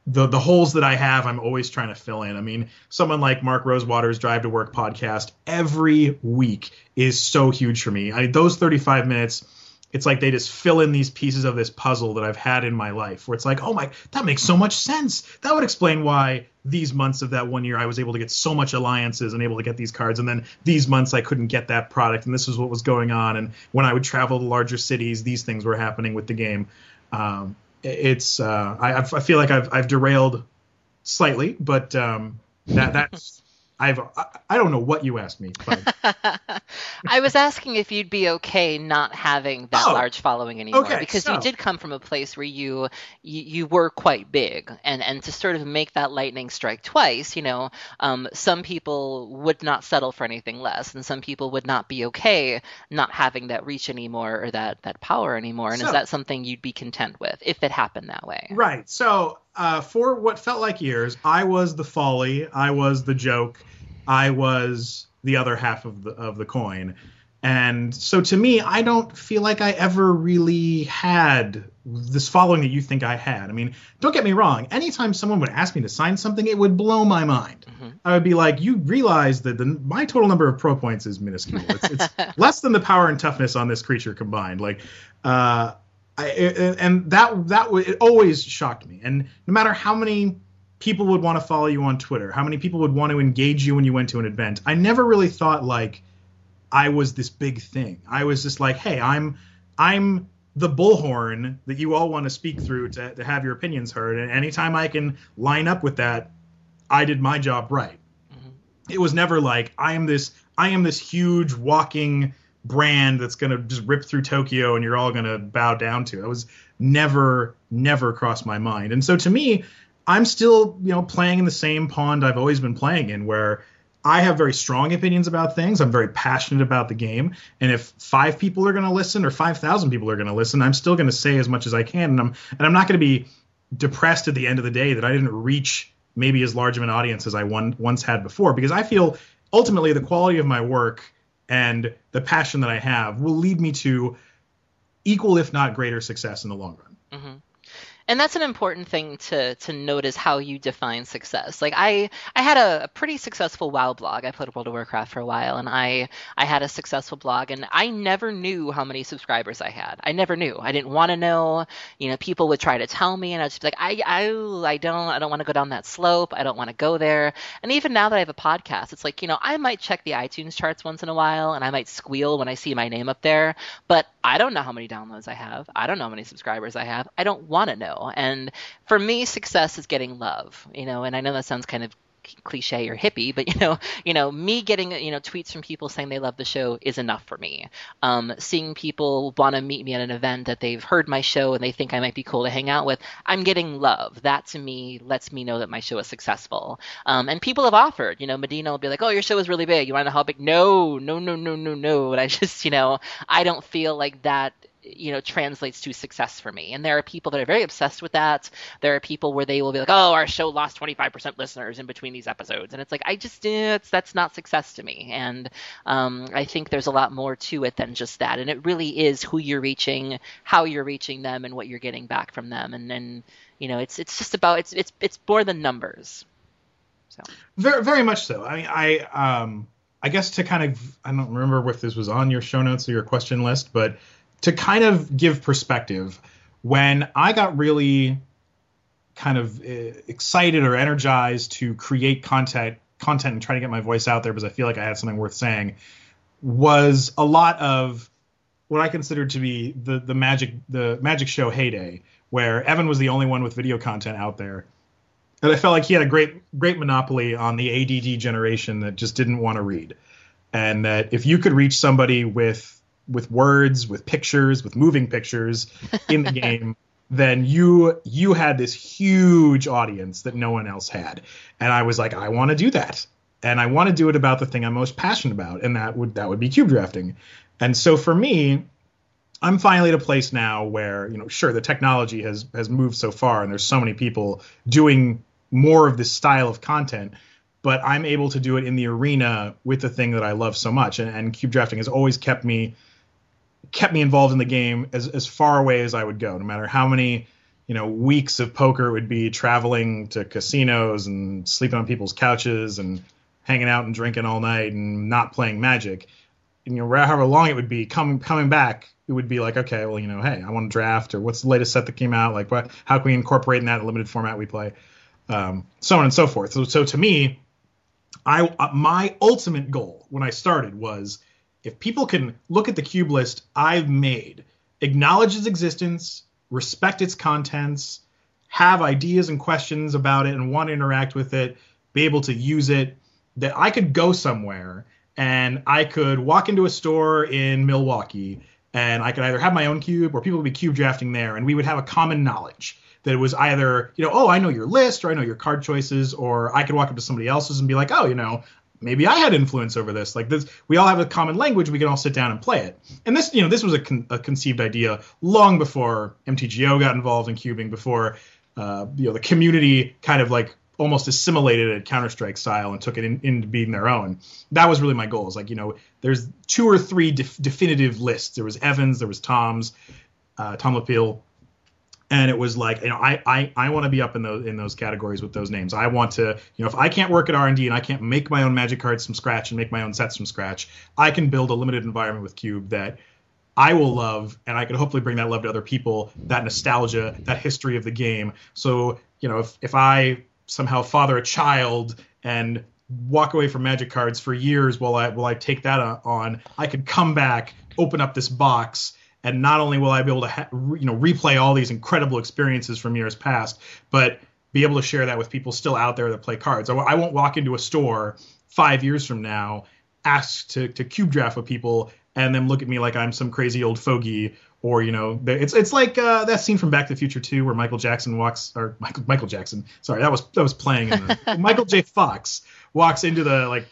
the holes that I have, I'm always trying to fill in. I mean, someone like Mark Rosewater's Drive to Work podcast every week is so huge for me. Those 35 minutes, it's like they just fill in these pieces of this puzzle that I've had in my life where it's like, oh my, that makes so much sense. That would explain why these months of that 1 year I was able to get so much alliances and able to get these cards. And then these months I couldn't get that product. And this is what was going on. And when I would travel to larger cities, these things were happening with the game. I feel like I've derailed slightly, but that's I don't know what you asked me. But. I was asking if you'd be okay not having that large following anymore, because you did come from a place where you were quite big, and to sort of make that lightning strike twice, some people would not settle for anything less, and some people would not be okay not having that reach anymore or that power anymore. And is that something you'd be content with if it happened that way? Right. So for what felt like years, I was the folly, I was the joke, I was the other half of the coin. And so to me, I don't feel like I ever really had this following that you think I had. I mean, don't get me wrong. Anytime someone would ask me to sign something, it would blow my mind. Mm-hmm. I would be like, you realize that my total number of pro points is minuscule. It's less than the power and toughness on this creature combined. Like, that it always shocked me. And no matter how many people would want to follow you on Twitter, how many people would want to engage you when you went to an event, I never really thought like I was this big thing. I was just like, hey, I'm the bullhorn that you all want to speak through to have your opinions heard. And anytime I can line up with that, I did my job right. Mm-hmm. It was never like I am this huge walking brand that's going to just rip through Tokyo and you're all going to bow down to. It was never crossed my mind. And so to me, I'm still, playing in the same pond I've always been playing in, where I have very strong opinions about things. I'm very passionate about the game. And if 5 people are going to listen or 5,000 people are going to listen, I'm still going to say as much as I can. And I'm not going to be depressed at the end of the day that I didn't reach maybe as large of an audience as I once had before, because I feel ultimately the quality of my work and the passion that I have will lead me to equal, if not greater, success in the long run. Mm-hmm. And that's an important thing to note, is how you define success. Like I had a pretty successful WoW blog. I played World of Warcraft for a while, and I had a successful blog, and I never knew how many subscribers I had. I never knew. I didn't want to know. People would try to tell me, and I'd just be like, I don't want to go down that slope. I don't want to go there. And even now that I have a podcast, it's like, I might check the iTunes charts once in a while, and I might squeal when I see my name up there, but I don't know how many downloads I have. I don't know how many subscribers I have. I don't want to know. And for me, success is getting love, and I know that sounds kind of cliche or hippie, but me getting tweets from people saying they love the show is enough for me. Seeing people want to meet me at an event that they've heard my show and they think I might be cool to hang out with, I'm getting love. That to me lets me know that my show is successful. And people have offered, Medina will be like, oh, your show is really big, you want to know how big? No. And I just, I don't feel like that translates to success for me. And there are people that are very obsessed with that. There are people where they will be like, oh, our show lost 25% listeners in between these episodes. And it's like, that's not success to me. And I think there's a lot more to it than just that. And it really is who you're reaching, how you're reaching them, and what you're getting back from them. And then, it's just about, it's more than numbers. So very, very much so. I mean, I guess to kind of, I don't remember if this was on your show notes or your question list, but to kind of give perspective, when I got really kind of excited or energized to create content and try to get my voice out there because I feel like I had something worth saying, was a lot of what I considered to be the Magic show heyday, where Evan was the only one with video content out there. And I felt like he had a great monopoly on the ADD generation that just didn't want to read. And that if you could reach somebody with words, with pictures, with moving pictures in the game, then you had this huge audience that no one else had. And I was like, I want to do that. And I want to do it about the thing I'm most passionate about. And that would be cube drafting. And so for me, I'm finally at a place now where, sure, the technology has moved so far and there's so many people doing more of this style of content, but I'm able to do it in the arena with the thing that I love so much. And cube drafting has always kept me involved in the game as far away as I would go, no matter how many weeks of poker. It would be traveling to casinos and sleeping on people's couches and hanging out and drinking all night and not playing Magic. And, however long it would be, coming back, it would be like, okay, well, hey, I want to draft, or what's the latest set that came out? Like, how can we incorporate in that limited format we play? So on and so forth. So to me, my ultimate goal when I started was, if people can look at the cube list I've made, acknowledge its existence, respect its contents, have ideas and questions about it and want to interact with it, be able to use it, that I could go somewhere and I could walk into a store in Milwaukee and I could either have my own cube or people would be cube drafting there, and we would have a common knowledge that it was either, oh, I know your list, or I know your card choices, or I could walk up to somebody else's and be like, oh, maybe I had influence over this. Like this, we all have a common language. We can all sit down and play it. And this, this was a conceived idea long before MTGO got involved in cubing, before, the community kind of like almost assimilated it Counter-Strike style and took it into being their own. That was really my goal. Is like, there's 2 or 3 definitive lists. There was Evans, there was Tom's, Tom Lapille. And it was like, I want to be up in those categories with those names. I want to, if I can't work at R&D and I can't make my own Magic cards from scratch and make my own sets from scratch, I can build a limited environment with Cube that I will love, and I can hopefully bring that love to other people, that nostalgia, that history of the game. So, if I somehow father a child and walk away from Magic cards for years while I take that on, I could come back, open up this box, and not only will I be able to replay all these incredible experiences from years past, but be able to share that with people still out there that play cards. I won't walk into a store 5 years from now, ask to cube draft with people, and then look at me like I'm some crazy old fogey. Or, it's like that scene from Back to the Future 2 where Michael Jackson, sorry, that was playing in the Michael J. Fox walks into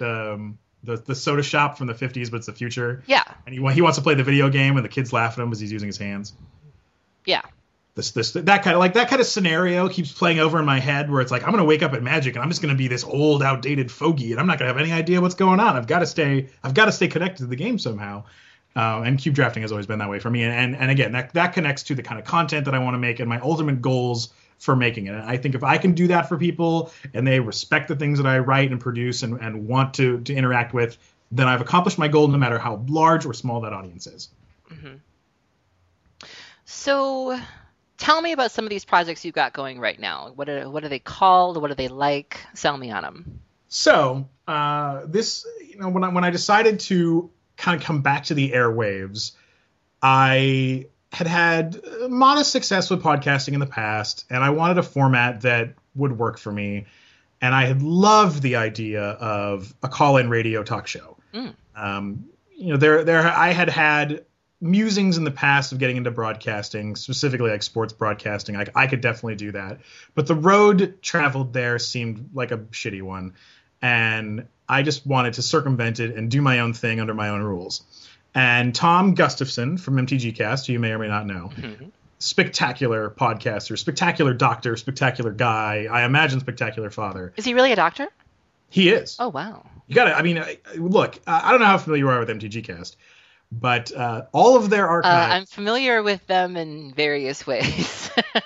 the soda shop from the 50s, but it's the future. Yeah. And he wants to play the video game, and the kids laugh at him as he's using his hands. Yeah. That kind of scenario keeps playing over in my head, where it's like, I'm going to wake up at Magic and I'm just going to be this old, outdated fogey, and I'm not going to have any idea what's going on. I've got to stay connected to the game somehow. And cube drafting has always been that way for me. And again, that connects to the kind of content that I want to make and my ultimate goals for making it. And I think if I can do that for people and they respect the things that I write and produce and want to interact with, then I've accomplished my goal, no matter how large or small that audience is. Mm-hmm. So tell me about some of these projects you've got going right now. What are they called? What are they like? Sell me on them. So this, when I decided to kind of come back to the airwaves, I had modest success with podcasting in the past, and I wanted a format that would work for me. And I had loved the idea of a call-in radio talk show. I had musings in the past of getting into broadcasting, specifically like sports broadcasting. I could definitely do that, but the road traveled there seemed like a shitty one, and I just wanted to circumvent it and do my own thing under my own rules. And Tom Gustafson from MTG Cast, who you may or may not know, spectacular podcaster, spectacular doctor, spectacular guy, I imagine spectacular father. Is he really a doctor? He is. Oh, wow. You got to, look, I don't know how familiar you are with MTG Cast, but all of their archives... I'm familiar with them in various ways.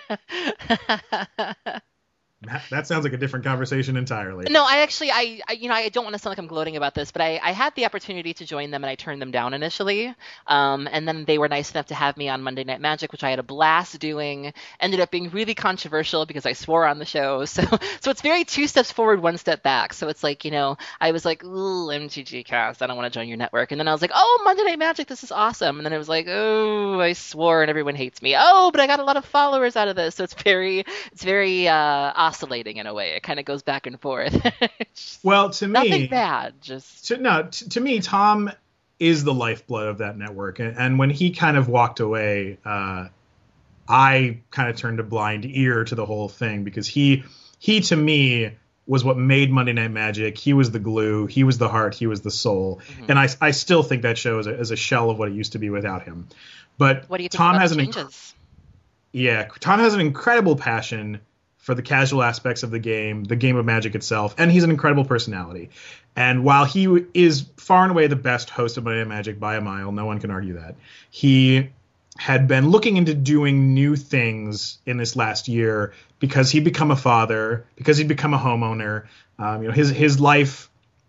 That sounds like a different conversation entirely. No, I don't want to sound like I'm gloating about this, but I had the opportunity to join them and I turned them down initially. And then they were nice enough to have me on Monday Night Magic, which I had a blast doing. Ended up being really controversial because I swore on the show. So it's very 2 steps forward, 1 step back. So it's like, I was like, ooh, MTG Cast, I don't want to join your network. And then I was like, oh, Monday Night Magic, this is awesome. And then it was like, oh, I swore and everyone hates me. Oh, but I got a lot of followers out of this. So it's very oscillating in a way. It kind of goes back and forth. Well, to me, nothing bad. To me, Tom is the lifeblood of that network, and when he kind of walked away, I kind of turned a blind ear to the whole thing, because he to me was what made Monday Night Magic. He was the glue. He was the heart. He was the soul. Mm-hmm. And I still think that show is a shell of what it used to be without him. But what do you think Tom about has the changes? Tom has an incredible passion for the casual aspects of the game of Magic itself, and he's an incredible personality. And while he is far and away the best host of Monday Night Magic by a mile, no one can argue that, he had been looking into doing new things in this last year because he'd become a father, because he'd become a homeowner. His life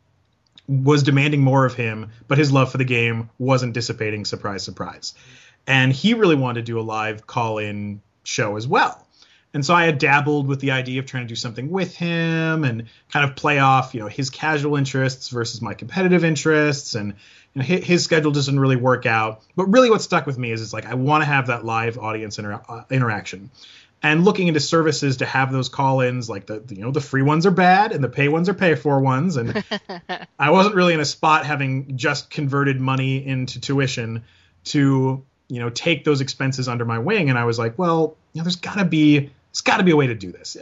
was demanding more of him, but his love for the game wasn't dissipating. Surprise, surprise. And he really wanted to do a live call-in show as well. And so I had dabbled with the idea of trying to do something with him and kind of play off, his casual interests versus my competitive interests. And his schedule doesn't really work out. But really what stuck with me is it's like I want to have that live audience interaction. And looking into services to have those call-ins, like the free ones are bad and the pay ones are pay-for ones. And I wasn't really in a spot having just converted money into tuition to, take those expenses under my wing. And I was like, well, there's got to be a way to do this.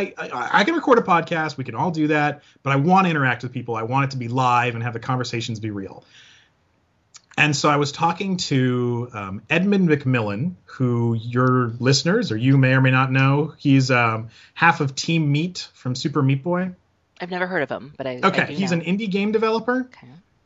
I can record a podcast. We can all do that. But I want to interact with people. I want it to be live and have the conversations be real. And so I was talking to Edmund McMillan, who your listeners or you may or may not know. He's half of Team Meat from Super Meat Boy. I've never heard of him, but I he's know. An indie game developer. Okay.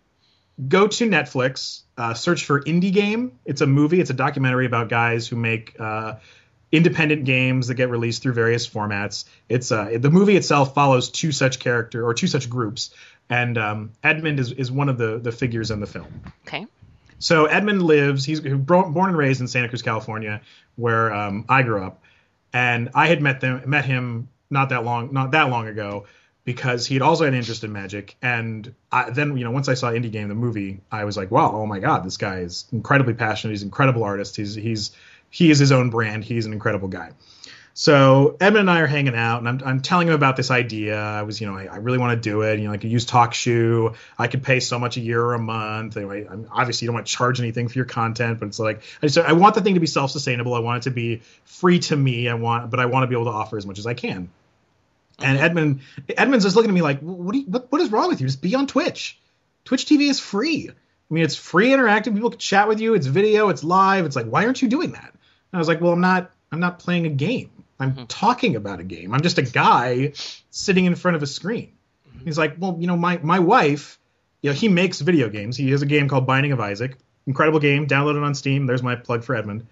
Go to Netflix, search for Indie Game. It's a movie. It's a documentary about guys who make independent games that get released through various formats. It's the movie itself follows two such groups, and Edmund is one of the figures in the film. Okay. So Edmund he's born and raised in Santa Cruz, California, where I grew up, and I had met him not that long ago because he had also had an interest in Magic. And then once I saw Indie Game, the movie, I was like, wow, oh my God, this guy is incredibly passionate. He's an incredible artist. He is his own brand. He's an incredible guy. So Edmund and I are hanging out, and I'm telling him about this idea. I was, I really want to do it. I could use TalkShoe. I could pay so much a year or a month. Anyway, obviously you don't want to charge anything for your content, but it's like I want the thing to be self-sustainable. I want it to be free to me. But I want to be able to offer as much as I can. And Edmund's just looking at me like, what is wrong with you? Just be on Twitch. Twitch TV is free. I mean, it's free, interactive. People can chat with you. It's video. It's live. It's like, why aren't you doing that? And I was like, well, I'm not playing a game. I'm talking about a game. I'm just a guy sitting in front of a screen. He's like, well, my wife, he makes video games. He has a game called Binding of Isaac. Incredible game. Download it on Steam. There's my plug for Edmund.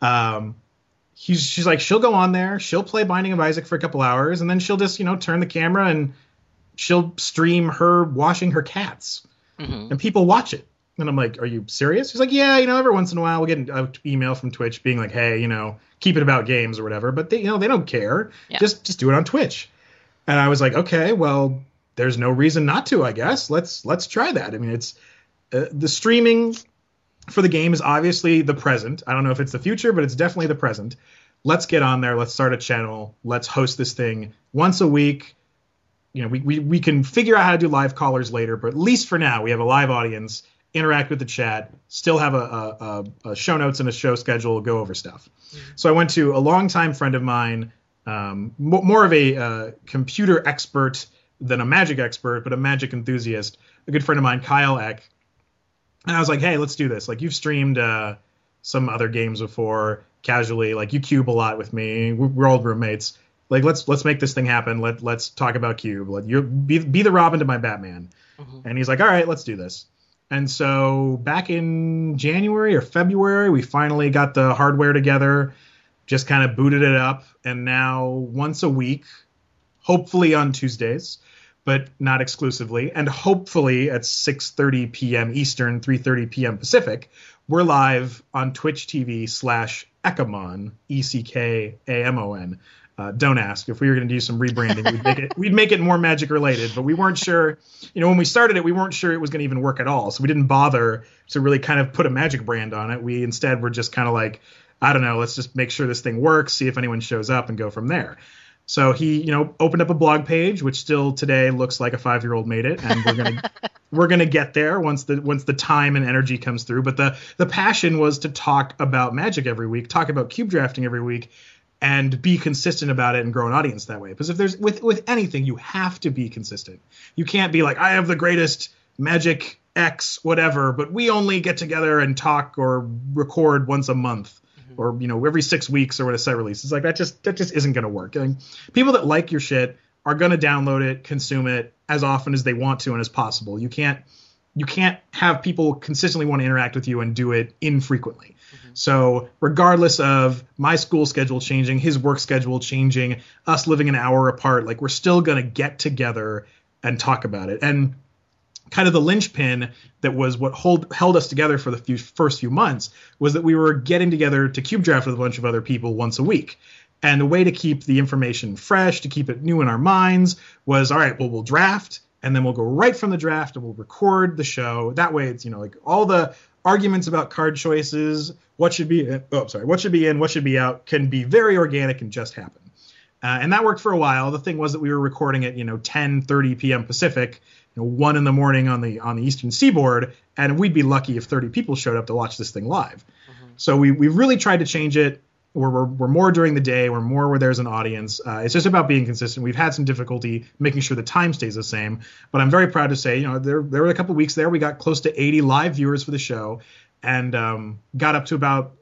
She's like, she'll go on there. She'll play Binding of Isaac for a couple hours, and then she'll just, turn the camera and she'll stream her washing her cats. And people watch it. And I'm like, are you serious? He's like, yeah, every once in a while we'll get an email from Twitch being like, hey, keep it about games or whatever. But they don't care. Yeah. Just do it on Twitch. And I was like, okay, well, there's no reason not to, I guess. Let's try that. I mean, it's the streaming for the game is obviously the present. I don't know if it's the future, but it's definitely the present. Let's get on there. Let's start a channel. Let's host this thing once a week. We can figure out how to do live callers later, but at least for now, we have a live audience. Interact with the chat, still have a show notes and a show schedule, go over stuff. So I went to a longtime friend of mine, more of a computer expert than a Magic expert, but a Magic enthusiast, a good friend of mine, Kyle Eck. And I was like, hey, let's do this. Like, you've streamed some other games before, casually. Like, you cube a lot with me. We're old roommates. Like, let's make this thing happen. Let's talk about Cube. You be the Robin to my Batman. And he's like, all right, let's do this. And so back in January or February, we finally got the hardware together, just kind of booted it up. And now once a week, hopefully on Tuesdays, but not exclusively, and hopefully at 6:30 p.m. Eastern, 3:30 p.m. Pacific, we're live on Twitch TV /Ekamon, ECKAMON. Don't ask. If we were going to do some rebranding, we'd make it more Magic related, but we weren't sure, when we started it, we weren't sure it was going to even work at all. So we didn't bother to really kind of put a Magic brand on it. We instead were just kind of like, I don't know, let's just make sure this thing works, see if anyone shows up and go from there. So he, opened up a blog page, which still today looks like a 5-year-old made it. And we're going to get there once the time and energy comes through. But the passion was to talk about Magic every week, talk about cube drafting every week, and be consistent about it and grow an audience that way. Because if there's with anything, you have to be consistent. You can't be like, I have the greatest Magic X whatever, but we only get together and talk or record once a month or every 6 weeks or what a set release. It's like that just isn't going to work. I mean, people that like your shit are going to download it, consume it as often as they want to and as possible. You can't have people consistently want to interact with you and do it infrequently. So regardless of my school schedule changing, his work schedule changing, us living an hour apart, like we're still going to get together and talk about it. And kind of the linchpin that was what held us together for the first few months was that we were getting together to cube draft with a bunch of other people once a week. And the way to keep the information fresh, to keep it new in our minds was, all right, well, we'll draft and then we'll go right from the draft and we'll record the show. That way it's, like all the arguments about card choices, what should be in, what should be out can be very organic and just happen. And that worked for a while. The thing was that we were recording at, 10:30 p.m. Pacific, 1 a.m. on the Eastern Seaboard, and we'd be lucky if 30 people showed up to watch this thing live. So we really tried to change it. We're more during the day. We're more where there's an audience. It's just about being consistent. We've had some difficulty making sure the time stays the same, but I'm very proud to say, there were a couple of weeks there. We got close to 80 live viewers for the show, and got up to about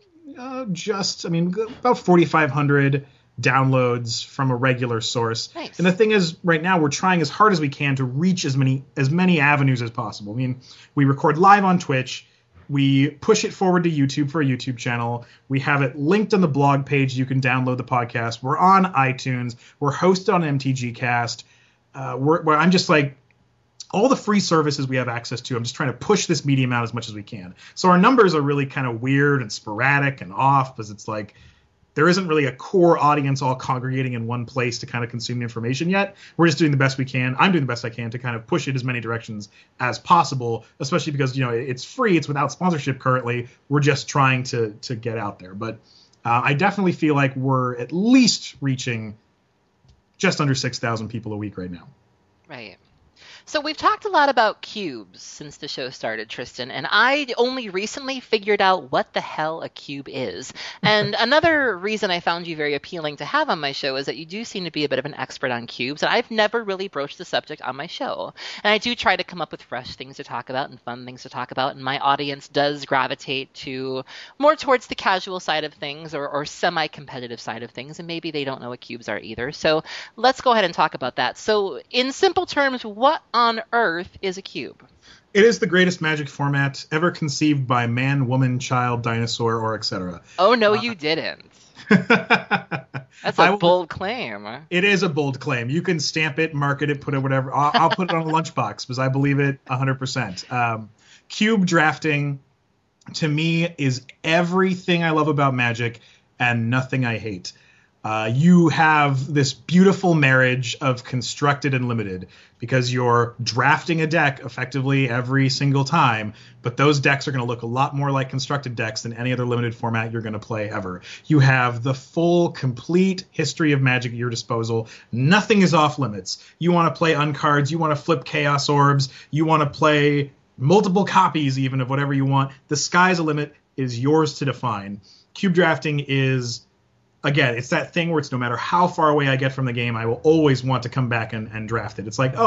4,500 downloads from a regular source. Nice. And the thing is, right now we're trying as hard as we can to reach as many avenues as possible. I mean, we record live on Twitch. We push it forward to YouTube for a YouTube channel. We have it linked on the blog page. You can download the podcast. We're on iTunes. We're hosted on MTG Cast. I'm just like, all the free services we have access to, I'm just trying to push this medium out as much as we can. So our numbers are really kind of weird and sporadic and off because it's like, there isn't really a core audience all congregating in one place to kind of consume the information yet. We're just doing the best we can. I'm doing the best I can to kind of push it as many directions as possible, especially because, it's free. It's without sponsorship currently. We're just trying to get out there. But I definitely feel like we're at least reaching just under 6,000 people a week right now. Right. So we've talked a lot about cubes since the show started, Tristan, and I only recently figured out what the hell a cube is. And another reason I found you very appealing to have on my show is that you do seem to be a bit of an expert on cubes, and I've never really broached the subject on my show. And I do try to come up with fresh things to talk about and fun things to talk about, and my audience does gravitate to more towards the casual side of things or semi-competitive side of things, and maybe they don't know what cubes are either. So let's go ahead and talk about that. So in simple terms, what on earth is a cube? It is the greatest Magic format ever conceived by man, woman, child, dinosaur, or etc. Oh, no, you didn't. That's a bold claim. It is a bold claim. You can stamp it, market it, put it whatever. I'll put it on a lunchbox because I believe it 100%. Cube drafting, to me, is everything I love about Magic and nothing I hate. You have this beautiful marriage of constructed and limited because you're drafting a deck effectively every single time, but those decks are going to look a lot more like constructed decks than any other limited format you're going to play ever. You have the full, complete history of Magic at your disposal. Nothing is off limits. You want to play uncards, you want to flip Chaos Orbs, you want to play multiple copies even of whatever you want. The sky's the limit. It is yours to define. Cube drafting is... Again, it's that thing where it's no matter how far away I get from the game, I will always want to come back and draft it. It's like,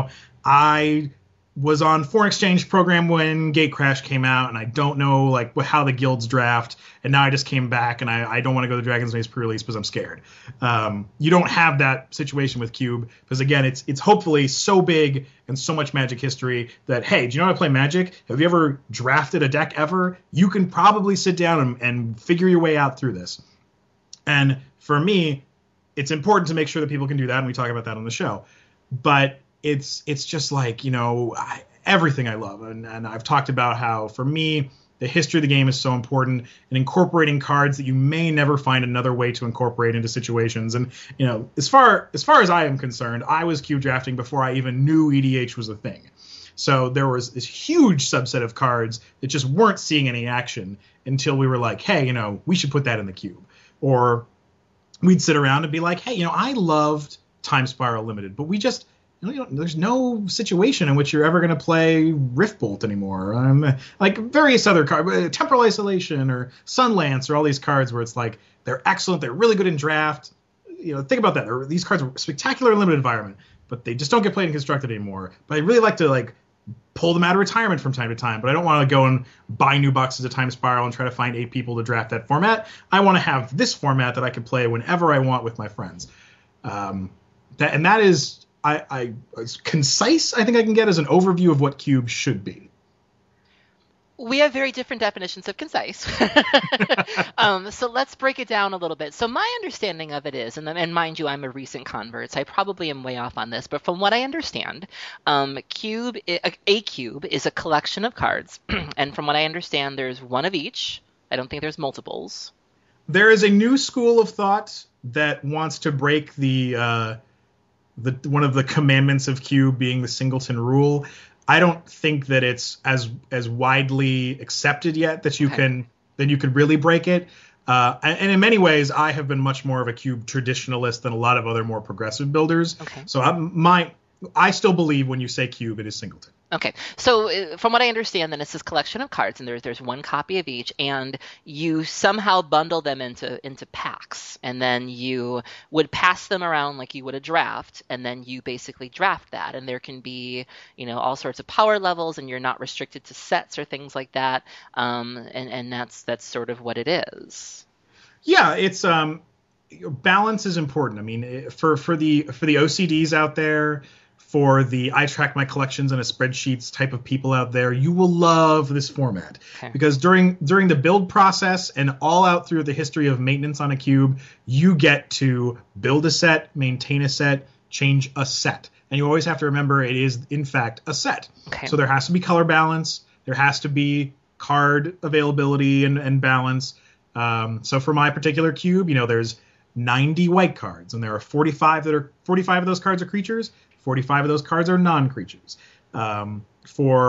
I was on Foreign Exchange Program when Gatecrash came out, and I don't know how the guilds draft, and now I just came back, and I don't want to go to Dragon's Maze pre-release because I'm scared. You don't have that situation with Cube, because again, it's hopefully so big and so much Magic history that, hey, do you know how to play Magic? Have you ever drafted a deck ever? You can probably sit down and figure your way out through this. And for me, it's important to make sure that people can do that, and we talk about that on the show. But it's just like, everything I love. And I've talked about how, for me, the history of the game is so important, and incorporating cards that you may never find another way to incorporate into situations. And, as far as I am concerned, I was cube drafting before I even knew EDH was a thing. So there was this huge subset of cards that just weren't seeing any action until we were like, hey, we should put that in the cube. Or we'd sit around and be like, hey, I loved Time Spiral Limited, but we just, there's no situation in which you're ever going to play Riftbolt anymore. Like various other cards, Temporal Isolation or Sunlance or all these cards where it's like, they're excellent, they're really good in draft. Think about that. These cards are spectacular in limited environment, but they just don't get played in constructed anymore. But I really like to pull them out of retirement from time to time, but I don't want to go and buy new boxes of Time Spiral and try to find 8 people to draft that format. I want to have this format that I can play whenever I want with my friends. That is as concise I think I can get as an overview of what Cube should be. We have very different definitions of concise. So let's break it down a little bit. So my understanding of it is, and mind you, I'm a recent convert, so I probably am way off on this, but from what I understand, a cube is a collection of cards, and from what I understand, there's one of each. I don't think there's multiples. There is a new school of thought that wants to break the one of the commandments of cube being the singleton rule. I don't think that it's as widely accepted yet that you can really break it. And in many ways, I have been much more of a cube traditionalist than a lot of other more progressive builders. Okay. So I still believe when you say cube, it is singleton. Okay, so from what I understand, then it's this collection of cards, and there's one copy of each, and you somehow bundle them into packs, and then you would pass them around like you would a draft, and then you basically draft that, and there can be, all sorts of power levels, and you're not restricted to sets or things like that, and that's sort of what it is. Yeah, it's balance is important. I mean, for the OCDs out there, for the I track my collections in a spreadsheets type of people out there, you will love this format. Okay. Because during the build process and all out through the history of maintenance on a cube, you get to build a set, maintain a set, change a set. And you always have to remember it is, in fact, a set. Okay. So there has to be color balance. There has to be card availability and balance. So for my particular cube, there's 90 white cards, and there are 45 of those cards are creatures. 45 of those cards are non-creatures. That's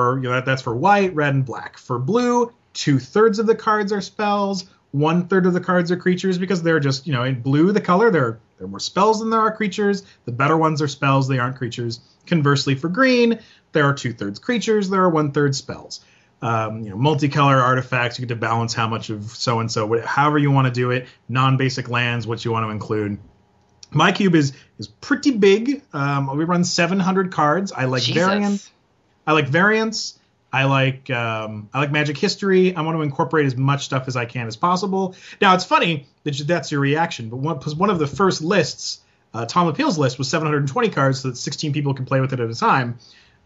for white, red, and black. For blue, 2/3 of the cards are spells. 1/3 of the cards are creatures because they're just, in blue, the color, there are more spells than there are creatures. The better ones are spells. They aren't creatures. Conversely, for green, there are 2/3 creatures. There are 1/3 spells. Multicolor artifacts, you get to balance how much of so-and-so, however you want to do it. Non-basic lands, what you want to include. My cube is pretty big. We run 700 cards. I like variants. I like variants. I like Magic history. I want to incorporate as much stuff as I can as possible. Now, it's funny that that's your reaction, but one of the first lists, Tom Appeal's list, was 720 cards, so that 16 people can play with it at a time.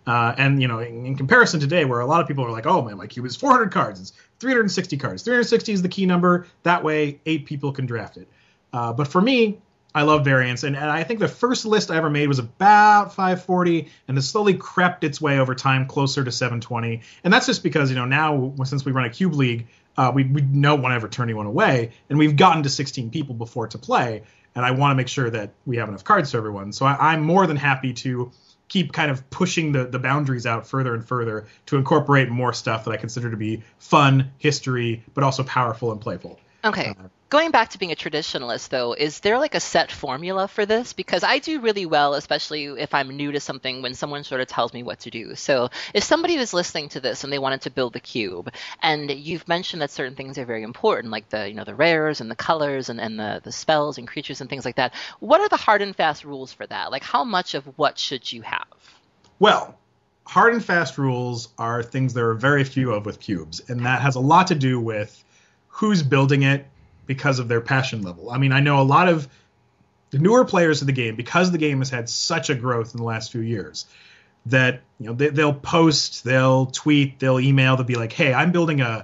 And in comparison today, where a lot of people are like, oh man, my cube is 400 cards. It's 360 cards. 360 is the key number. That way, 8 people can draft it. But for me, I love variants, and I think the first list I ever made was about 540, and it slowly crept its way over time closer to 720. And that's just because, now, since we run a cube league, we don't want to ever turn anyone away, and we've gotten to 16 people before to play, and I want to make sure that we have enough cards for everyone. So I'm more than happy to keep kind of pushing the boundaries out further and further to incorporate more stuff that I consider to be fun, history, but also powerful and playful. Okay. Going back to being a traditionalist, though, is there like a set formula for this? Because I do really well, especially if I'm new to something, when someone sort of tells me what to do. So if somebody was listening to this and they wanted to build the cube, and you've mentioned that certain things are very important, like the rares and the colors and the spells and creatures and things like that, what are the hard and fast rules for that? Like, how much of what should you have? Well, hard and fast rules are things there are very few of with cubes, and that has a lot to do with who's building it because of their passion level. I mean, I know a lot of the newer players of the game, because the game has had such a growth in the last few years, that they'll post, they'll tweet, they'll email, they'll be like, hey, I'm building a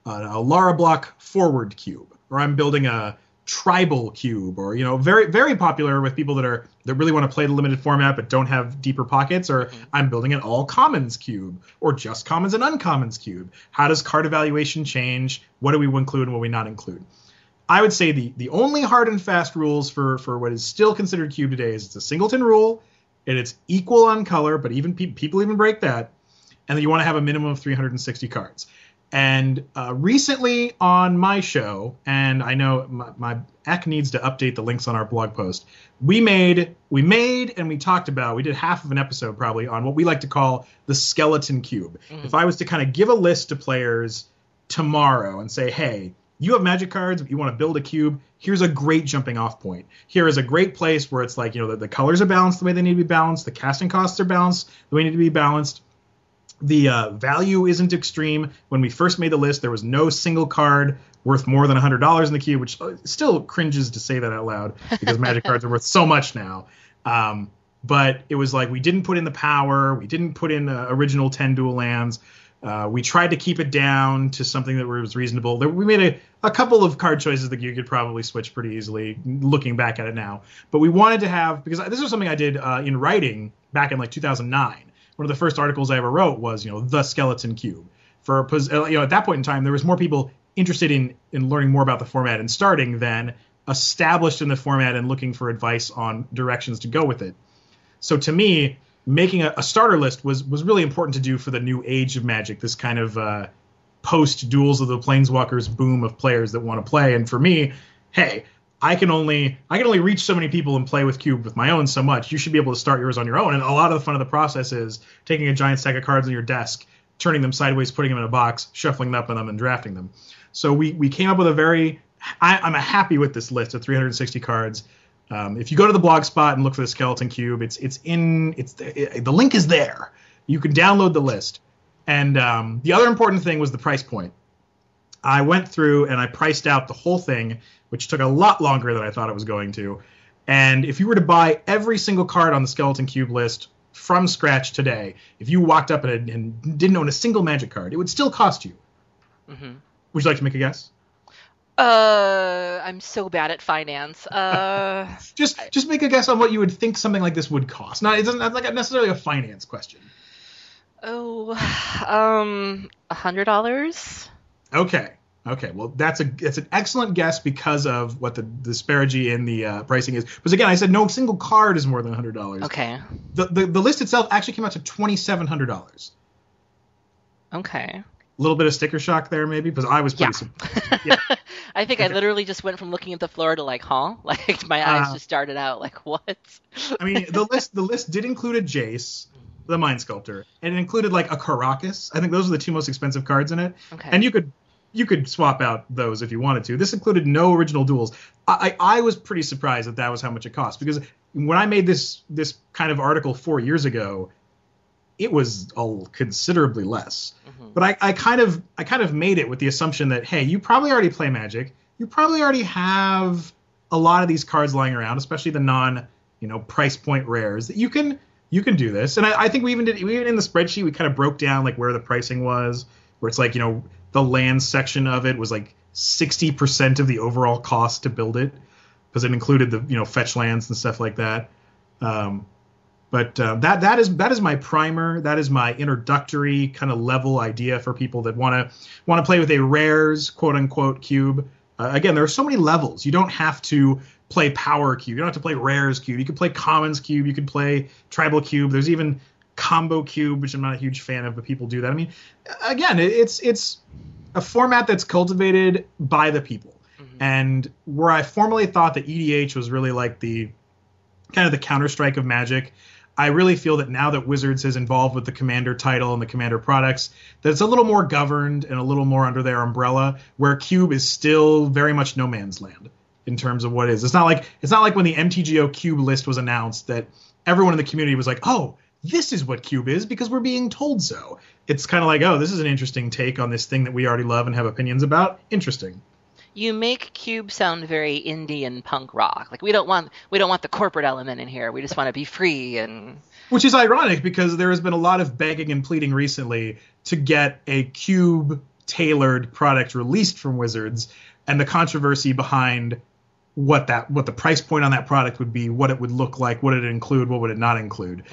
Lara Block forward cube, or I'm building a tribal cube, or very, very popular with people that really want to play the limited format but don't have deeper pockets, or I'm building an all commons cube, or just commons and uncommons cube. How does card evaluation change? What do we include and what do we not include? I would say the only hard and fast rules for what is still considered cube today is it's a singleton rule, and it's equal on color, but even people even break that, and then you want to have a minimum of 360 cards. And recently on my show, and I know my Eck needs to update the links on our blog post, we made and we talked about, we did half of an episode probably on what we like to call the skeleton cube. Mm-hmm. If I was to kind of give a list to players tomorrow and say, hey, you have Magic cards, you want to build a cube, here's a great jumping off point. Here is a great place where it's like, the colors are balanced the way they need to be balanced, the casting costs are balanced the way they need to be balanced. The value isn't extreme. When we first made the list, there was no single card worth more than $100 in the cube, which still cringes to say that out loud because Magic cards are worth so much now. But it was like we didn't put in the power, we didn't put in original 10 dual lands. We tried to keep it down to something that was reasonable. We made a couple of card choices that you could probably switch pretty easily, looking back at it now. But we wanted to have, because this was something I did in writing back in like 2009. One of the first articles I ever wrote was, the skeleton cube. At that point in time, there was more people interested in learning more about the format and starting than established in the format and looking for advice on directions to go with it. So to me, making a starter list was really important to do for the new age of Magic, this kind of post Duels of the Planeswalkers boom of players that want to play. And for me, hey, I can only reach so many people and play with Cube with my own so much. You should be able to start yours on your own. And a lot of the fun of the process is taking a giant stack of cards on your desk, turning them sideways, putting them in a box, shuffling them up in them, and drafting them. So we came up with I'm happy with this list of 360 cards. If you go to the blog spot and look for the Skeleton Cube, the link is there. You can download the list. And the other important thing was the price point. I went through and I priced out the whole thing, which took a lot longer than I thought it was going to. And if you were to buy every single card on the Skeleton Cube list from scratch today, if you walked up and didn't own a single Magic card, it would still cost you. Mm-hmm. Would you like to make a guess? I'm so bad at finance. Just make a guess on what you would think something like this would cost. It doesn't have like necessarily a finance question. Oh, $100. Okay. Well, it's an excellent guess because of what the disparity in the pricing is. Because again, I said no single card is more than $100. Okay. The list itself actually came out to $2,700. Okay. A little bit of sticker shock there, maybe, because I was pretty surprised. Yeah. I think I literally just went from looking at the floor to like, huh? Like my eyes just started out like, what? I mean, the list did include a Jace, the Mind Sculptor, and it included like a Karakas. I think those are the two most expensive cards in it. Okay. And you could swap out those if you wanted to. This included no original duels. I was pretty surprised that was how much it cost, because when I made this kind of article 4 years ago, it was considerably less. Mm-hmm. But I kind of made it with the assumption that, hey, you probably already play Magic. You probably already have a lot of these cards lying around, especially the non, price point rares, that you can do this. And I think we even in the spreadsheet, we kind of broke down like where the pricing was, where it's like, the land section of it was like 60% of the overall cost to build it, because it included the, fetch lands and stuff like that. But that is my primer. That is my introductory kind of level idea for people that want to play with a rares quote unquote cube. Again, there are so many levels. You don't have to play power cube. You don't have to play rares cube. You can play commons cube. You can play tribal cube. There's even combo cube, which I'm not a huge fan of, but people do that. I mean, again, it's a format that's cultivated by the people. Mm-hmm. And where I formerly thought that EDH was really like the kind of the Counter-Strike of Magic, I really feel that now that Wizards is involved with the Commander title and the Commander products, that it's a little more governed and a little more under their umbrella, where Cube is still very much no man's land in terms of what it is. It's not like when the MTGO Cube list was announced that everyone in the community was like, oh, this is what Cube is because we're being told so. It's kind of like, oh, this is an interesting take on this thing that we already love and have opinions about. Interesting. You make Cube sound very indie and punk rock. Like we don't want the corporate element in here. We just want to be free. And which is ironic because there has been a lot of begging and pleading recently to get a Cube tailored product released from Wizards, and the controversy behind what the price point on that product would be, what it would look like, what would it include, what would it not include.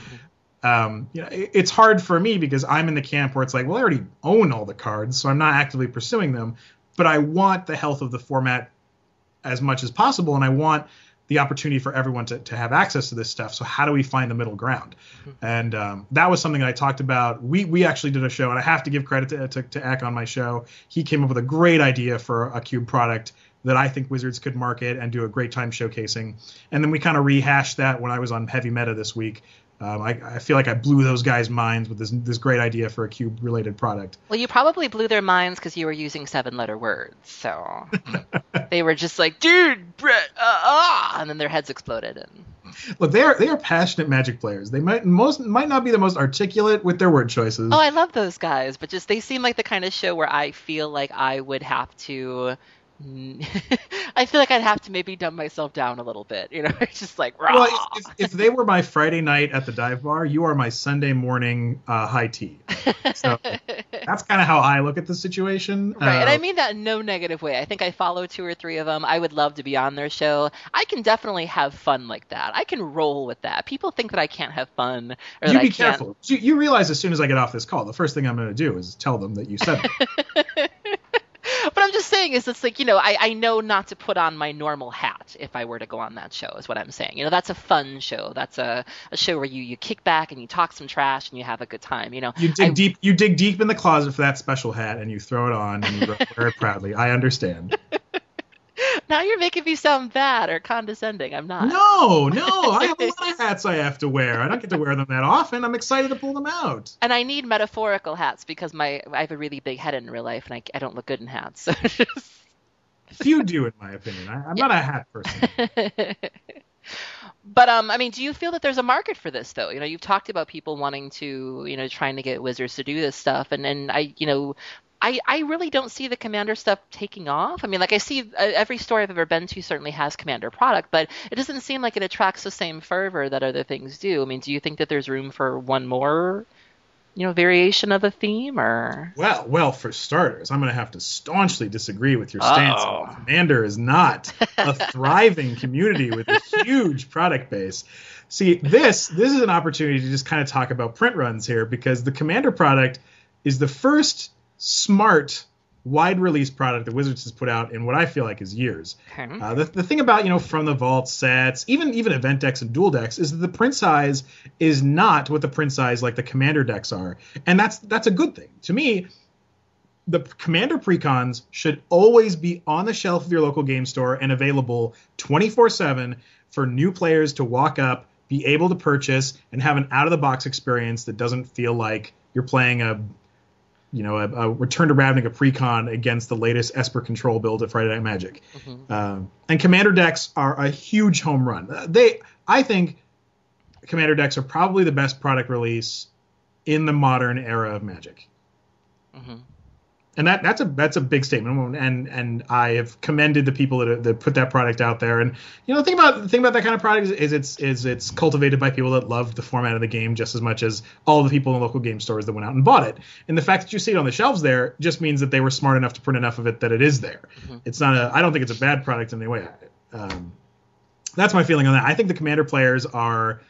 It's hard for me because I'm in the camp where it's like, well, I already own all the cards, so I'm not actively pursuing them. But I want the health of the format as much as possible, and I want the opportunity for everyone to have access to this stuff. So how do we find the middle ground? Mm-hmm. And that was something that I talked about. We actually did a show, and I have to give credit to Eck on my show. He came up with a great idea for a Cube product that I think Wizards could market and do a great time showcasing. And then we kind of rehashed that when I was on Heavy Meta this week. I feel like I blew those guys' minds with this great idea for a Cube-related product. Well, you probably blew their minds because you were using 7-letter words. So they were just like, dude, Brett, and then their heads exploded. And look, they are passionate Magic players. They might not be the most articulate with their word choices. Oh, I love those guys, but just they seem like the kind of show where I feel like I would have to. I feel like I'd have to maybe dumb myself down a little bit, It's just like, raw. Well, if they were my Friday night at the dive bar, you are my Sunday morning high tea. So That's kind of how I look at the situation. Right, and I mean that in no negative way. I think I follow 2 or 3 of them. I would love to be on their show. I can definitely have fun like that. I can roll with that. People think that I can't have fun or that I can't. You be careful. You realize as soon as I get off this call, the first thing I'm going to do is tell them that you said it. But I'm just saying is it's like, I know not to put on my normal hat if I were to go on that show is what I'm saying. That's a fun show. That's a show where you kick back and you talk some trash and you have a good time. You dig deep in the closet for that special hat and you throw it on and you wear it proudly. I understand. Now you're making me sound bad or condescending. I'm not. No. I have a lot of hats I have to wear. I don't get to wear them that often. I'm excited to pull them out. And I need metaphorical hats because I have a really big head in real life and I don't look good in hats. So Few do, in my opinion. I'm not a hat person. But do you feel that there's a market for this though? You've talked about people wanting to, trying to get Wizards to do this stuff, and I really don't see the Commander stuff taking off. I see every store I've ever been to certainly has Commander product, but it doesn't seem like it attracts the same fervor that other things do. Do you think that there's room for one more, variation of a theme, or? Well, for starters, I'm going to have to staunchly disagree with your stance. Commander is not a thriving community with a huge product base. See, this is an opportunity to just kind of talk about print runs here, because the Commander product is the first smart wide release product that Wizards has put out in what I feel like is years. The thing about from the vault sets, even event decks and dual decks, is that the print size is not what the print size like the Commander decks are, and that's a good thing to me. The Commander precons should always be on the shelf of your local game store and available 24/7 for new players to walk up, be able to purchase, and have an out of the box experience that doesn't feel like you're playing a Return to Ravnica precon against the latest Esper Control build at Friday Night Magic. Mm-hmm. And Commander decks are a huge home run. I think Commander decks are probably the best product release in the modern era of Magic. Mm-hmm. And that's a big statement, and I have commended the people that put that product out there. And the thing about that kind of product is it's cultivated by people that love the format of the game just as much as all the people in local game stores that went out and bought it. And the fact that you see it on the shelves there just means that they were smart enough to print enough of it that it is there. Mm-hmm. It's not I don't think it's a bad product in any way. That's my feeling on that. I think the Commander players are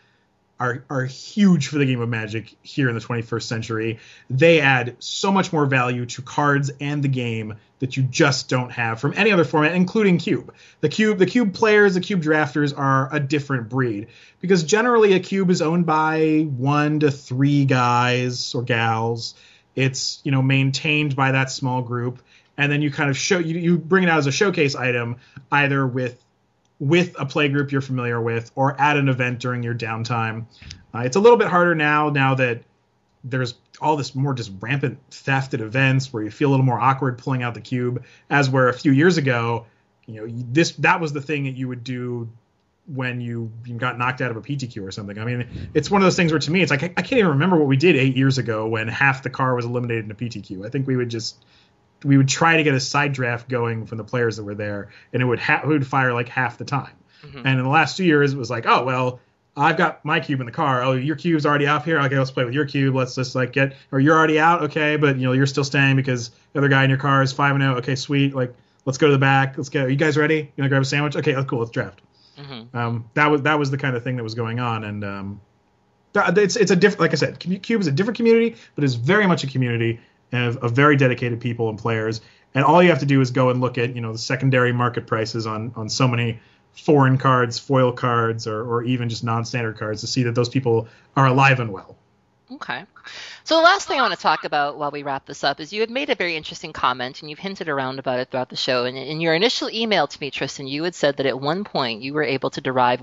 huge for the game of Magic here in the 21st century. They add so much more value to cards and the game that you just don't have from any other format, including Cube. The Cube players, the Cube drafters are a different breed, because generally a Cube is owned by 1 to 3 guys or gals. It's maintained by that small group, and then you kind of you bring it out as a showcase item, either with a play group you're familiar with or at an event during your downtime. It's a little bit harder now that there's all this more just rampant theft at events where you feel a little more awkward pulling out the cube, as where a few years ago, that was the thing that you would do when you got knocked out of a PTQ or something. It's one of those things where to me, it's like, I can't even remember what we did 8 years ago when half the car was eliminated in a PTQ. I think we would try to get a side draft going from the players that were there, and it would fire like half the time. Mm-hmm. And in the last 2 years, it was like, oh, well, I've got my cube in the car. Oh, your cube's already up here. Okay, let's play with your cube. Let's just or you're already out. Okay, but you're still staying because the other guy in your car is 5-0. Okay, sweet. Let's go to the back. Let's go. Are you guys ready? You gonna grab a sandwich? Okay, that's cool. Let's draft. Mm-hmm. That was the kind of thing that was going on, and it's a different. Like I said, Cube is a different community, but it's very much a community of very dedicated people and players. And all you have to do is go and look at, the secondary market prices on so many foreign cards, foil cards, or even just non-standard cards to see that those people are alive and well. Okay. So the last thing I want to talk about while we wrap this up is you had made a very interesting comment, and you've hinted around about it throughout the show. And in your initial email to me, Tristan, you had said that at one point you were able to derive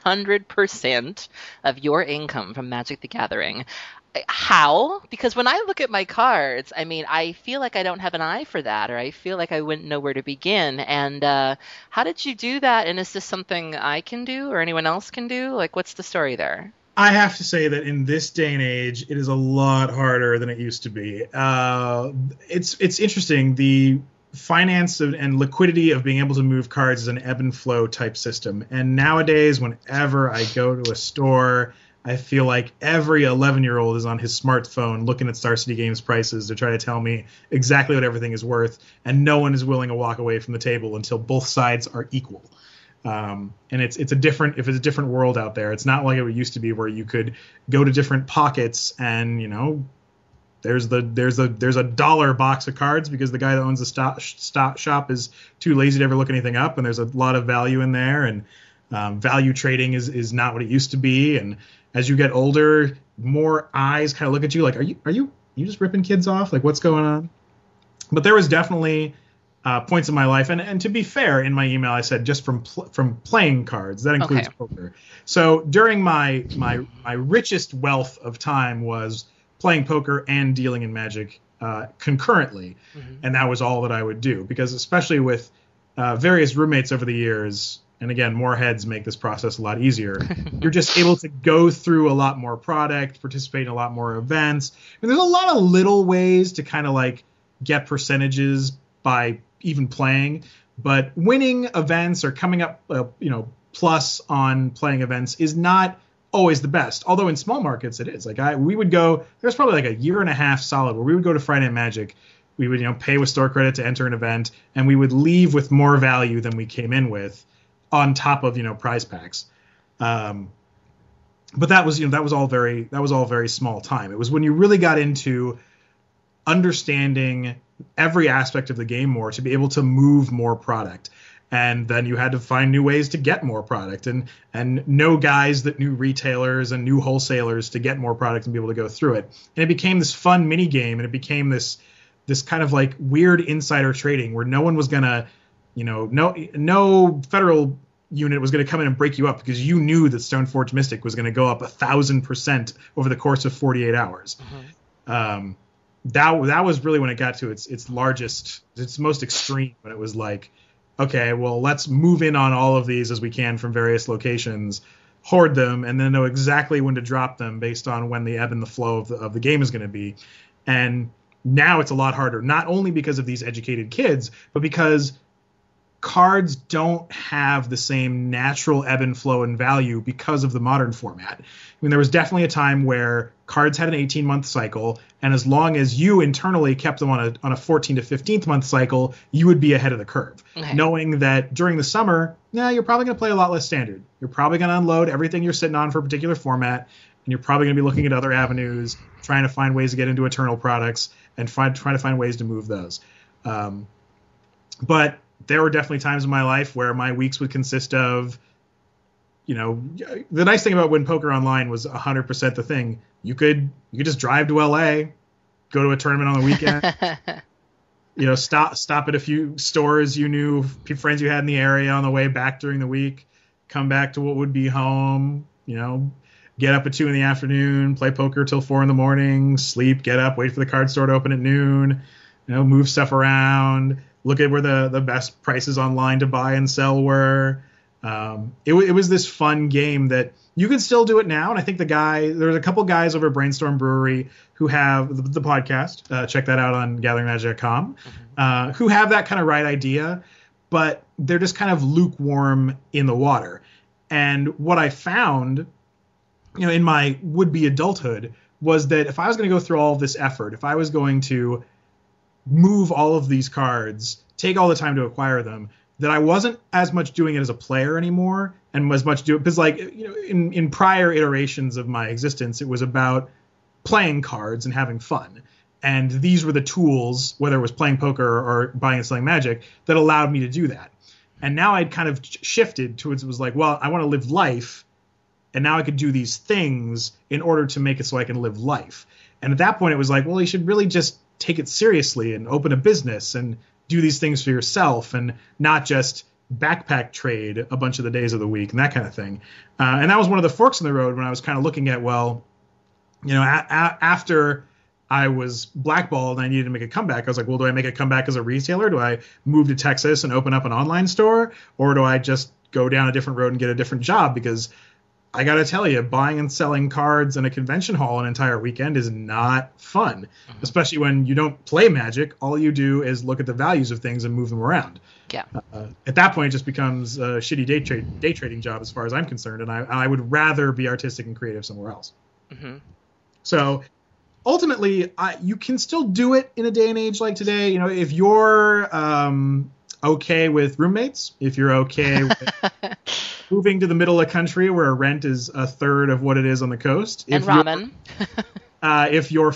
100% of your income from Magic the Gathering. How? Because when I look at my cards, I feel like I don't have an eye for that, or I feel like I wouldn't know where to begin. And how did you do that? And is this something I can do or anyone else can do? What's the story there? I have to say that in this day and age, it is a lot harder than it used to be. It's interesting. The finance and liquidity of being able to move cards is an ebb and flow type system. And nowadays, whenever I go to a store, I feel like every 11-year-old is on his smartphone looking at Star City Games prices to try to tell me exactly what everything is worth, and no one is willing to walk away from the table until both sides are equal. And it's a different world out there. It's not like it used to be where you could go to different pockets and, you know, there's a dollar box of cards because the guy that owns the shop is too lazy to ever look anything up, and there's a lot of value in there, and value trading is not what it used to be. And as you get older, more eyes kind of look at you like, are you just ripping kids off? Like, what's going on? But there was definitely points in my life, and to be fair, in my email I said just from playing cards. That includes poker. So during my richest wealth of time was playing poker and dealing in Magic concurrently, and that was all that I would do, because especially with various roommates over the years. And again, more heads make this process a lot easier. You're just able to go through a lot more product, participate in a lot more events. And there's a lot of little ways to kind of like get percentages by even playing. But winning events or coming up, plus on playing events is not always the best. Although in small markets it is. Like we would go. There's probably like a year and a half solid where we would go to Friday Night Magic. We would pay with store credit to enter an event, and we would leave with more value than we came in with, on top of prize packs. But that was all very small time. It was when you really got into understanding every aspect of the game more to be able to move more product. And then you had to find new ways to get more product and know guys that knew retailers and knew wholesalers to get more product and be able to go through it. And it became this fun mini game, and it became this kind of like weird insider trading where no one was gonna no federal unit was going to come in and break you up because you knew that Stoneforge Mystic was going to go up 1,000% over the course of 48 hours. That was really when it got to its largest, its most extreme, when it was like, okay, well, let's move in on all of these as we can from various locations, hoard them, and then know exactly when to drop them based on when the ebb and the flow of the game is going to be. And now it's a lot harder, not only because of these educated kids, but because cards don't have the same natural ebb and flow and value because of the modern format. I mean, there was definitely a time where cards had an 18-month cycle, and as long as you internally kept them on a 14 to 15th month cycle, you would be ahead of the curve. Okay. Knowing that during the summer, you're probably going to play a lot less standard. You're probably going to unload everything you're sitting on for a particular format, and you're probably going to be looking at other avenues, trying to find ways to get into Eternal products and trying to find ways to move those. But there were definitely times in my life where my weeks would consist of, the nice thing about Win Poker Online was 100% the thing. You could just drive to LA, go to a tournament on the weekend, stop at a few stores you knew, friends you had in the area on the way back during the week, come back to what would be home, get up at 2 p.m, play poker till 4 a.m, sleep, get up, wait for the card store to open at noon, move stuff around, look at where the best prices online to buy and sell were. It was this fun game that you can still do it now. And I think there's a couple guys over at Brainstorm Brewery who have the podcast. Check that out on gatheringmagic.com, who have that kind of right idea, but they're just kind of lukewarm in the water. And what I found, in my would-be adulthood was that if I was going to go through all of this effort, if I was going to move all of these cards, take all the time to acquire them, that I wasn't as much doing it as a player anymore, and as much because in prior iterations of my existence, it was about playing cards and having fun. And these were the tools, whether it was playing poker or buying and selling Magic, that allowed me to do that. And now I'd kind of shifted towards, it was like, well, I want to live life, and now I could do these things in order to make it so I can live life. And at that point, it was like, well, you should really just take it seriously and open a business and do these things for yourself and not just backpack trade a bunch of the days of the week and that kind of thing. And that was one of the forks in the road when I was kind of looking at, well, after I was blackballed and I needed to make a comeback, I was like, well, do I make a comeback as a retailer? Do I move to Texas and open up an online store? Or do I just go down a different road and get a different job? Because I got to tell you, buying and selling cards in a convention hall an entire weekend is not fun, especially when you don't play Magic. All you do is look at the values of things and move them around. Yeah. At that point, it just becomes a shitty day trading job as far as I'm concerned, and I would rather be artistic and creative somewhere else. Mm-hmm. So ultimately, you can still do it in a day and age like today. You know, if you're okay with roommates, if you're okay with moving to the middle of the country where rent is a third of what it is on the coast, and ramen. if you're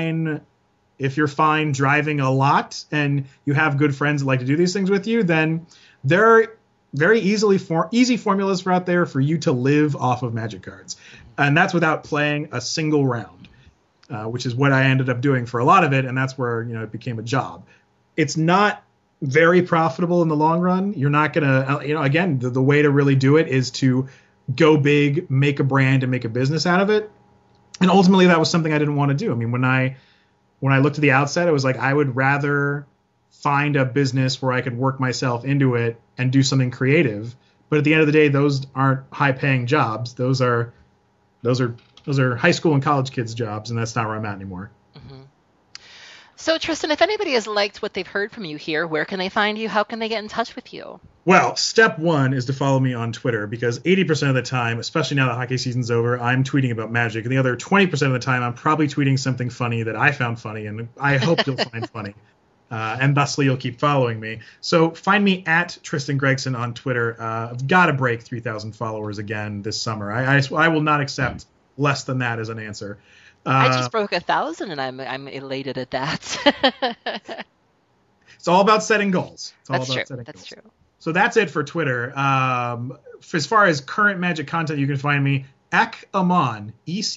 fine driving a lot and you have good friends that like to do these things with you, then there are very easy formulas for out there for you to live off of Magic cards. And that's without playing a single round, which is what I ended up doing for a lot of it. And that's where, it became a job. It's not very profitable in the long run. You're not going to, again, the way to really do it is to go big, make a brand, and make a business out of it. And ultimately, that was something I didn't want to do. I mean, when I looked at the outset, it was like I would rather find a business where I could work myself into it and do something creative. But at the end of the day, those aren't high-paying jobs. Those are high school and college kids' jobs, and that's not where I'm at anymore. Mm-hmm. So, Tristan, if anybody has liked what they've heard from you here, where can they find you? How can they get in touch with you? Well, step one is to follow me on Twitter, because 80% of the time, especially now that hockey season's over, I'm tweeting about Magic. And the other 20% of the time, I'm probably tweeting something funny that I found funny, and I hope you'll find funny. And thusly, you'll keep following me. So find me at Tristan Gregson on Twitter. I've got to break 3,000 followers again this summer. I will not accept less than that as an answer. I just broke 1,000, and I'm elated at that. It's all about setting goals. That's true. So that's it for Twitter. As far as current Magic content, you can find me Eckamon,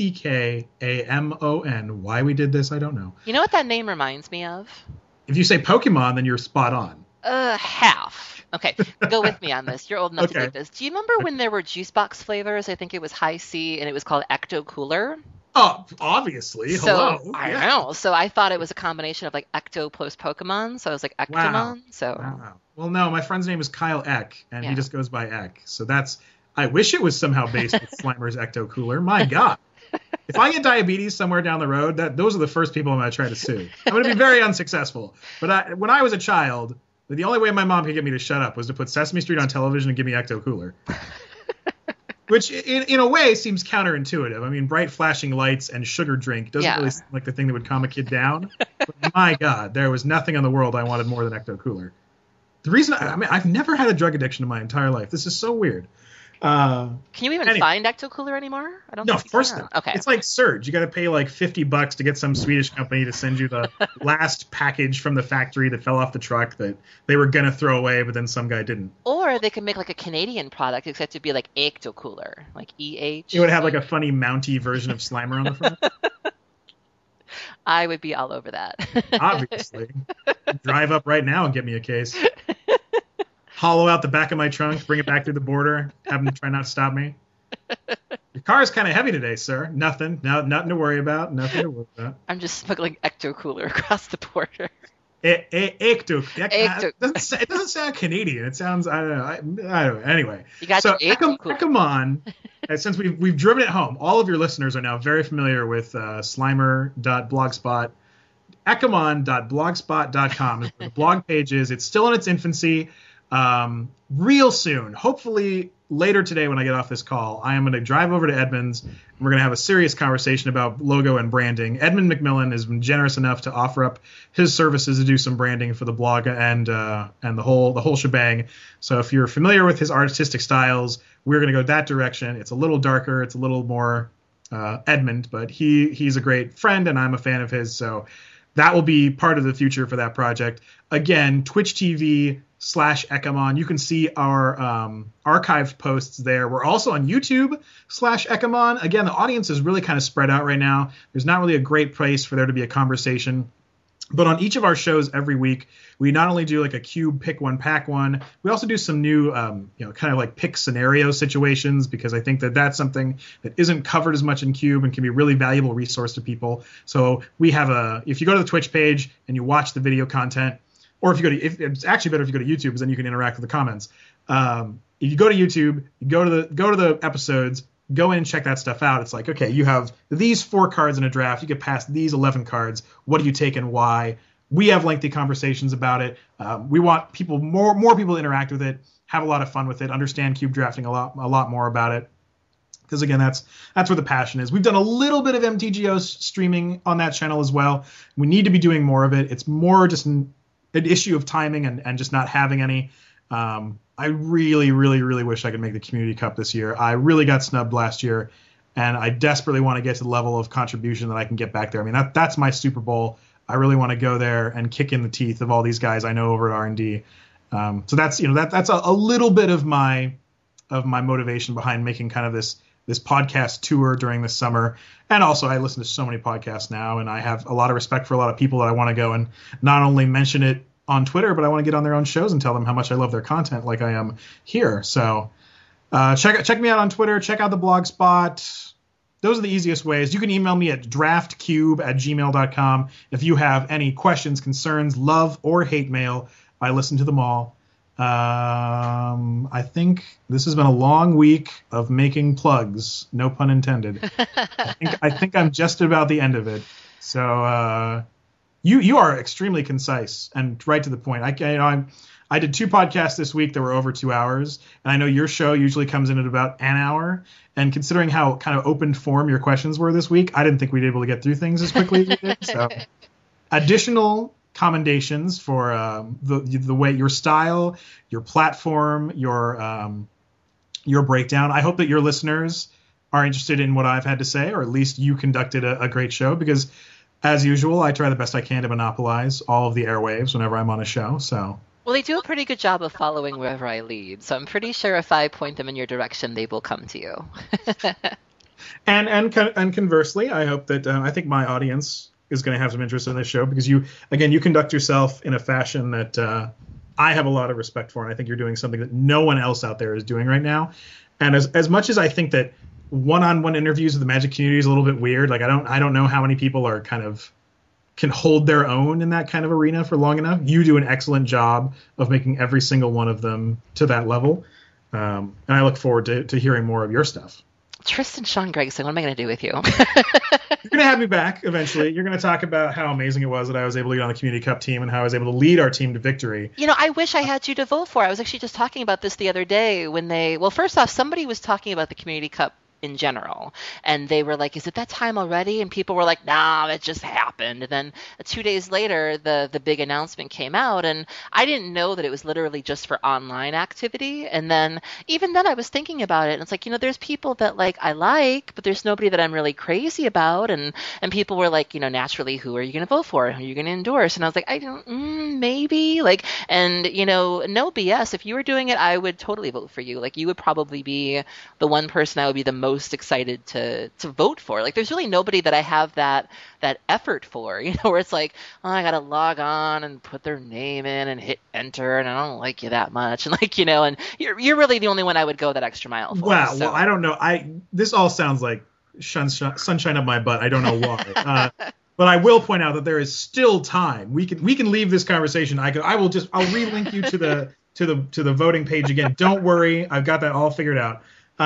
Eckamon. Why we did this, I don't know. You know what that name reminds me of? If you say Pokemon, then you're spot on. Half. Okay, go with me on this. You're old enough to get this. Do you remember when there were juice box flavors? I think it was High C, and it was called Ecto Cooler. Oh, obviously. So, Hello. I know. So I thought it was a combination of like Ecto plus Pokemon. So I was like Ectomon. Wow. So. Wow. Well, no, my friend's name is Kyle Eck, and he just goes by Eck. So I wish it was somehow based with Slimer's Ecto Cooler. My God. If I get diabetes somewhere down the road, those are the first people I'm going to try to sue. I'm going to be very unsuccessful. But when I was a child, the only way my mom could get me to shut up was to put Sesame Street on television and give me Ecto Cooler. Which, in a way, seems counterintuitive. I mean, bright flashing lights and sugar drink doesn't really seem like the thing that would calm a kid down. But my God, there was nothing in the world I wanted more than Ecto Cooler. The reason, I've never had a drug addiction in my entire life. This is so weird. Can you even find Ecto Cooler anymore? I don't. No, think of course not. Okay. It's like Surge. You got to pay like $50 to get some Swedish company to send you the last package from the factory that fell off the truck that they were gonna throw away, but then some guy didn't. Or they could make like a Canadian product, except to be like Ecto Cooler, like EH. It would have like a funny Mountie version of Slimer on the front. I would be all over that. Obviously. Drive up right now and get me a case. Hollow out the back of my trunk, bring it back through the border, have them try not to stop me. Your car is kind of heavy today, sir. Nothing to worry about. I'm just smuggling Ecto Cooler across the border. Ecto. It doesn't sound Canadian. It sounds, I don't know. Anyway. You got so Eckamon, since we've driven it home, all of your listeners are now very familiar with Slimer.blogspot. Eckamon.blogspot.com is where the blog page is. It's still in its infancy. Real soon, hopefully later today when I get off this call, I am going to drive over to Edmunds and we're going to have a serious conversation about logo and branding. Edmund McMillan has been generous enough to offer up his services to do some branding for the blog and the whole shebang. So if you're familiar with his artistic styles, we're going to go that direction. It's a little darker, it's a little more Edmund, but he's a great friend and I'm a fan of his, so that will be part of the future for that project. Again, Twitch TV/Eckamon. You can see our archived posts there. We're also on YouTube/Eckamon. Again, the audience is really kind of spread out right now. There's not really a great place for there to be a conversation. But on each of our shows every week, we not only do like a cube pick one, pack one, we also do some new, kind of like pick scenario situations, because I think that that's something that isn't covered as much in Cube and can be a really valuable resource to people. So we have if you go to the Twitch page and you watch the video content, or it's actually better if you go to YouTube, because then you can interact with the comments. If you go to YouTube, you go to the episodes, go in and check that stuff out. It's like, okay, you have these 4 cards in a draft. You get past these 11 cards. What do you take and why? We have lengthy conversations about it. We want people, more people to interact with it, have a lot of fun with it, understand cube drafting a lot more about it. Because again, that's where the passion is. We've done a little bit of MTGO streaming on that channel as well. We need to be doing more of it. It's more just an issue of timing and just not having any. I really, really, really wish I could make the Community Cup this year. I really got snubbed last year, and I desperately want to get to the level of contribution that I can get back there. I mean, that's my Super Bowl. I really want to go there and kick in the teeth of all these guys I know over at R&D. So that's that's a little bit of my motivation behind making kind of this podcast tour during the summer. And also I listen to so many podcasts now, and I have a lot of respect for a lot of people that I want to go and not only mention it on Twitter, but I want to get on their own shows and tell them how much I love their content like I am here. So check me out on Twitter. Check out the Blogspot. Those are the easiest ways. You can email me at draftcube@gmail.com if you have any questions, concerns, love, or hate mail. I listen to them all. I think this has been a long week of making plugs. No pun intended. I think I'm just about the end of it. So you are extremely concise and right to the point. I did 2 podcasts this week that were over 2 hours, and I know your show usually comes in at about an hour. And considering how kind of open form your questions were this week, I didn't think we'd be able to get through things as quickly as we did. So additional commendations for the way your style, your platform, your breakdown. I hope that your listeners are interested in what I've had to say, or at least you conducted a great show, because as usual, I try the best I can to monopolize all of the airwaves whenever I'm on a show. So. Well, they do a pretty good job of following wherever I lead, so I'm pretty sure if I point them in your direction, they will come to you. and conversely, I hope that I think my audience is going to have some interest in this show, because you conduct yourself in a fashion that I have a lot of respect for, and I think you're doing something that no one else out there is doing right now. And as much as I think that one-on-one interviews with the Magic community is a little bit weird, like I don't know how many people are kind of can hold their own in that kind of arena for long enough. You do an excellent job of making every single one of them to that level. And I look forward to hearing more of your stuff. Tristan Sean Gregson, what am I going to do with you? You're going to have me back eventually. You're going to talk about how amazing it was that I was able to get on the Community Cup team and how I was able to lead our team to victory. You know, I wish I had you to vote for. I was actually just talking about this the other day when first off, somebody was talking about the Community Cup in general, and they were like, is it that time already? And people were like, nah, it just happened. And then 2 days later, the big announcement came out, and I didn't know that it was literally just for online activity. And then even then I was thinking about it, and it's like, there's people that I like, but there's nobody that I'm really crazy about. And people were like, naturally, who are you going to vote for? Who are you going to endorse? And I was like, I don't, maybe no BS. If you were doing it, I would totally vote for you. You would probably be the one person I would be the most excited to vote for. There's really nobody that I have that effort for, where it's like, oh, I gotta log on and put their name in and hit enter, and I don't like you that much, and and you're really the only one I would go that extra mile for. Wow. So. Well, I don't know. This all sounds like sunshine up my butt. I don't know why. But I will point out that there is still time. We can leave this conversation. I'll relink you to the voting page again. Don't worry, I've got that all figured out.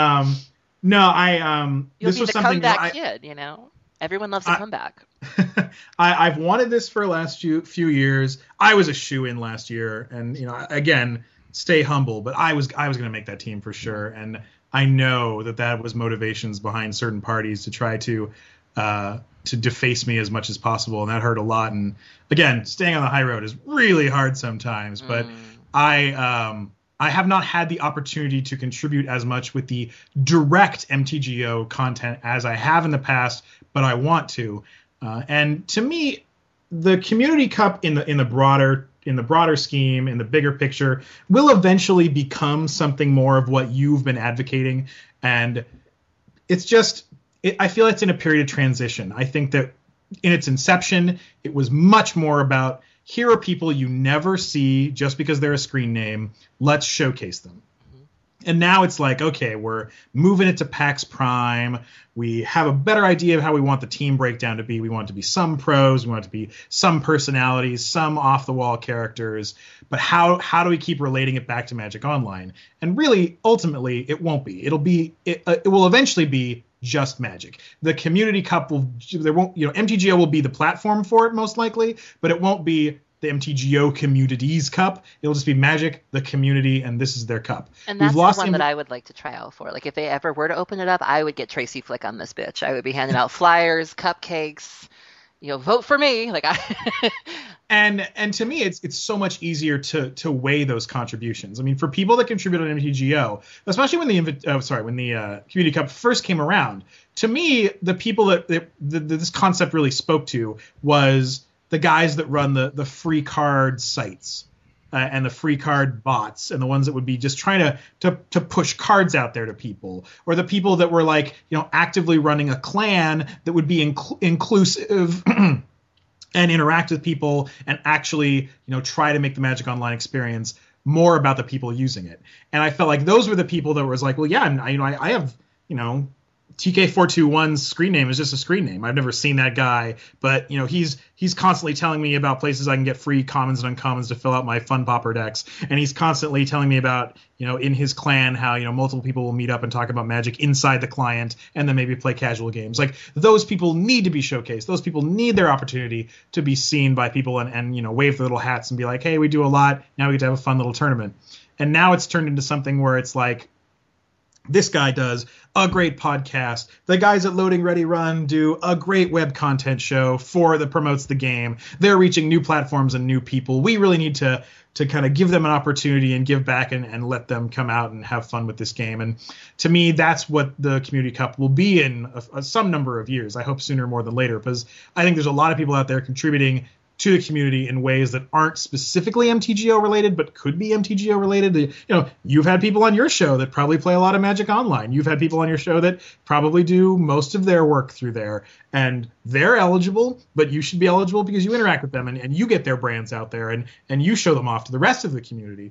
No, this was the something comeback kid, Everyone loves a comeback. I've wanted this for the last few years. I was a shoo-in last year, and again, stay humble, but I was going to make that team for sure, and I know that was motivations behind certain parties to try to deface me as much as possible, and that hurt a lot. And again, staying on the high road is really hard sometimes, but I have not had the opportunity to contribute as much with the direct MTGO content as I have in the past, but I want to. And to me, the Community Cup in the broader scheme, in the bigger picture, will eventually become something more of what you've been advocating. And it's just, I feel it's in a period of transition. I think that in its inception, it was much more about, here are people you never see just because they're a screen name. Let's showcase them. And now it's like, okay, we're moving it to PAX Prime. We have a better idea of how we want the team breakdown to be. We want it to be some pros. We want it to be some personalities, some off-the-wall characters. But how do we keep relating it back to Magic Online? And really, ultimately, it won't be. It will eventually be just Magic. The Community Cup MTGO will be the platform for it most likely, but it won't be the MTGO Communities Cup. It'll just be Magic, the community, and this is their cup. And that's the one that I would like to try out for. Like, if they ever were to open it up, I would get Tracy Flick on this bitch. I would be handing out flyers, cupcakes, vote for me. And to me, it's so much easier to weigh those contributions. I mean, for people that contribute on MTGO, especially when the Community Cup first came around, to me, the people that this concept really spoke to was the guys that run the free card sites and the free card bots and the ones that would be just trying to push cards out there to people, or the people that were actively running a clan that would be inclusive and interact with people and actually try to make the Magic Online experience more about the people using it. And I felt like those were the people that was like, well, yeah, I have TK421's screen name is just a screen name. I've never seen that guy, but he's constantly telling me about places I can get free commons and uncommons to fill out my fun popper decks, and he's constantly telling me about in his clan how multiple people will meet up and talk about Magic inside the client and then maybe play casual games. Like, those people need to be showcased. Those people need their opportunity to be seen by people and wave their little hats and be like, hey, we do a lot. Now we get to have a fun little tournament. And now it's turned into something where it's like, this guy does a great podcast. The guys at Loading Ready Run do a great web content show that promotes the game. They're reaching new platforms and new people. We really need to kind of give them an opportunity and give back and let them come out and have fun with this game. And to me, that's what the Community Cup will be in some number of years. I hope sooner more than later, because I think there's a lot of people out there contributing to the community in ways that aren't specifically MTGO related, but could be MTGO related. You've had people on your show that probably play a lot of Magic Online. You've had people on your show that probably do most of their work through there, and they're eligible, but you should be eligible because you interact with them and you get their brands out there and you show them off to the rest of the community.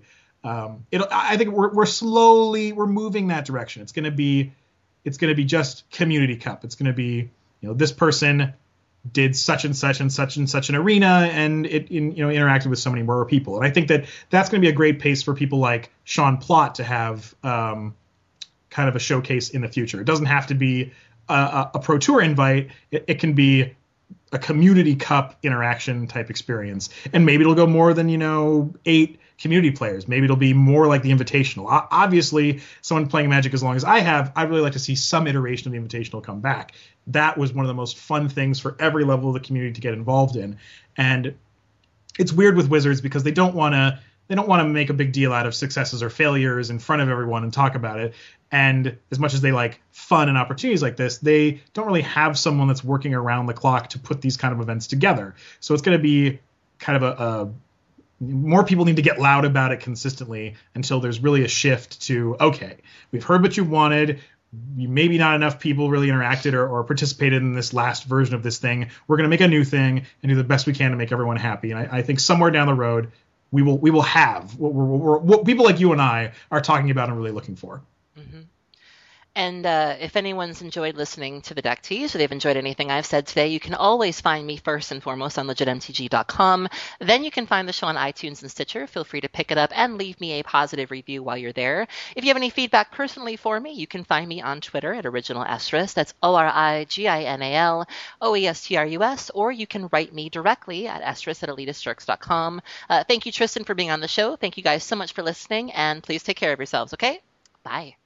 I think we're moving that direction. It's going to be just Community Cup. It's going to be, this person did such and such and such and such an arena, and it interacted with so many more people. And I think that's going to be a great pace for people like Sean Plott to have kind of a showcase in the future. It doesn't have to be a Pro Tour invite. It can be a Community Cup interaction type experience, and maybe it'll go more than 8 community players. Maybe it'll be more like the Invitational. Obviously, someone playing Magic as long as I have, I'd really like to see some iteration of the Invitational come back. That was one of the most fun things for every level of the community to get involved in. And it's weird with Wizards because they don't want to make a big deal out of successes or failures in front of everyone and talk about it. And as much as they like fun and opportunities like this, they don't really have someone that's working around the clock to put these kind of events together. So it's going to be kind of more people need to get loud about it consistently until there's really a shift to, okay, we've heard what you wanted. Maybe not enough people really interacted or participated in this last version of this thing. We're going to make a new thing and do the best we can to make everyone happy. And I think somewhere down the road, we will have what people like you and I are talking about and really looking for. Mm-hmm. And if anyone's enjoyed listening to the Deck Tease or they've enjoyed anything I've said today, you can always find me first and foremost on legitmtg.com. Then you can find the show on iTunes and Stitcher. Feel free to pick it up and leave me a positive review while you're there. If you have any feedback personally for me, you can find me on Twitter at Original Estrus. That's ORIGINALOESTRUS. Or you can write me directly at estrus@elitistjerks.com. Thank you, Tristan, for being on the show. Thank you guys so much for listening, and please take care of yourselves, okay? Bye.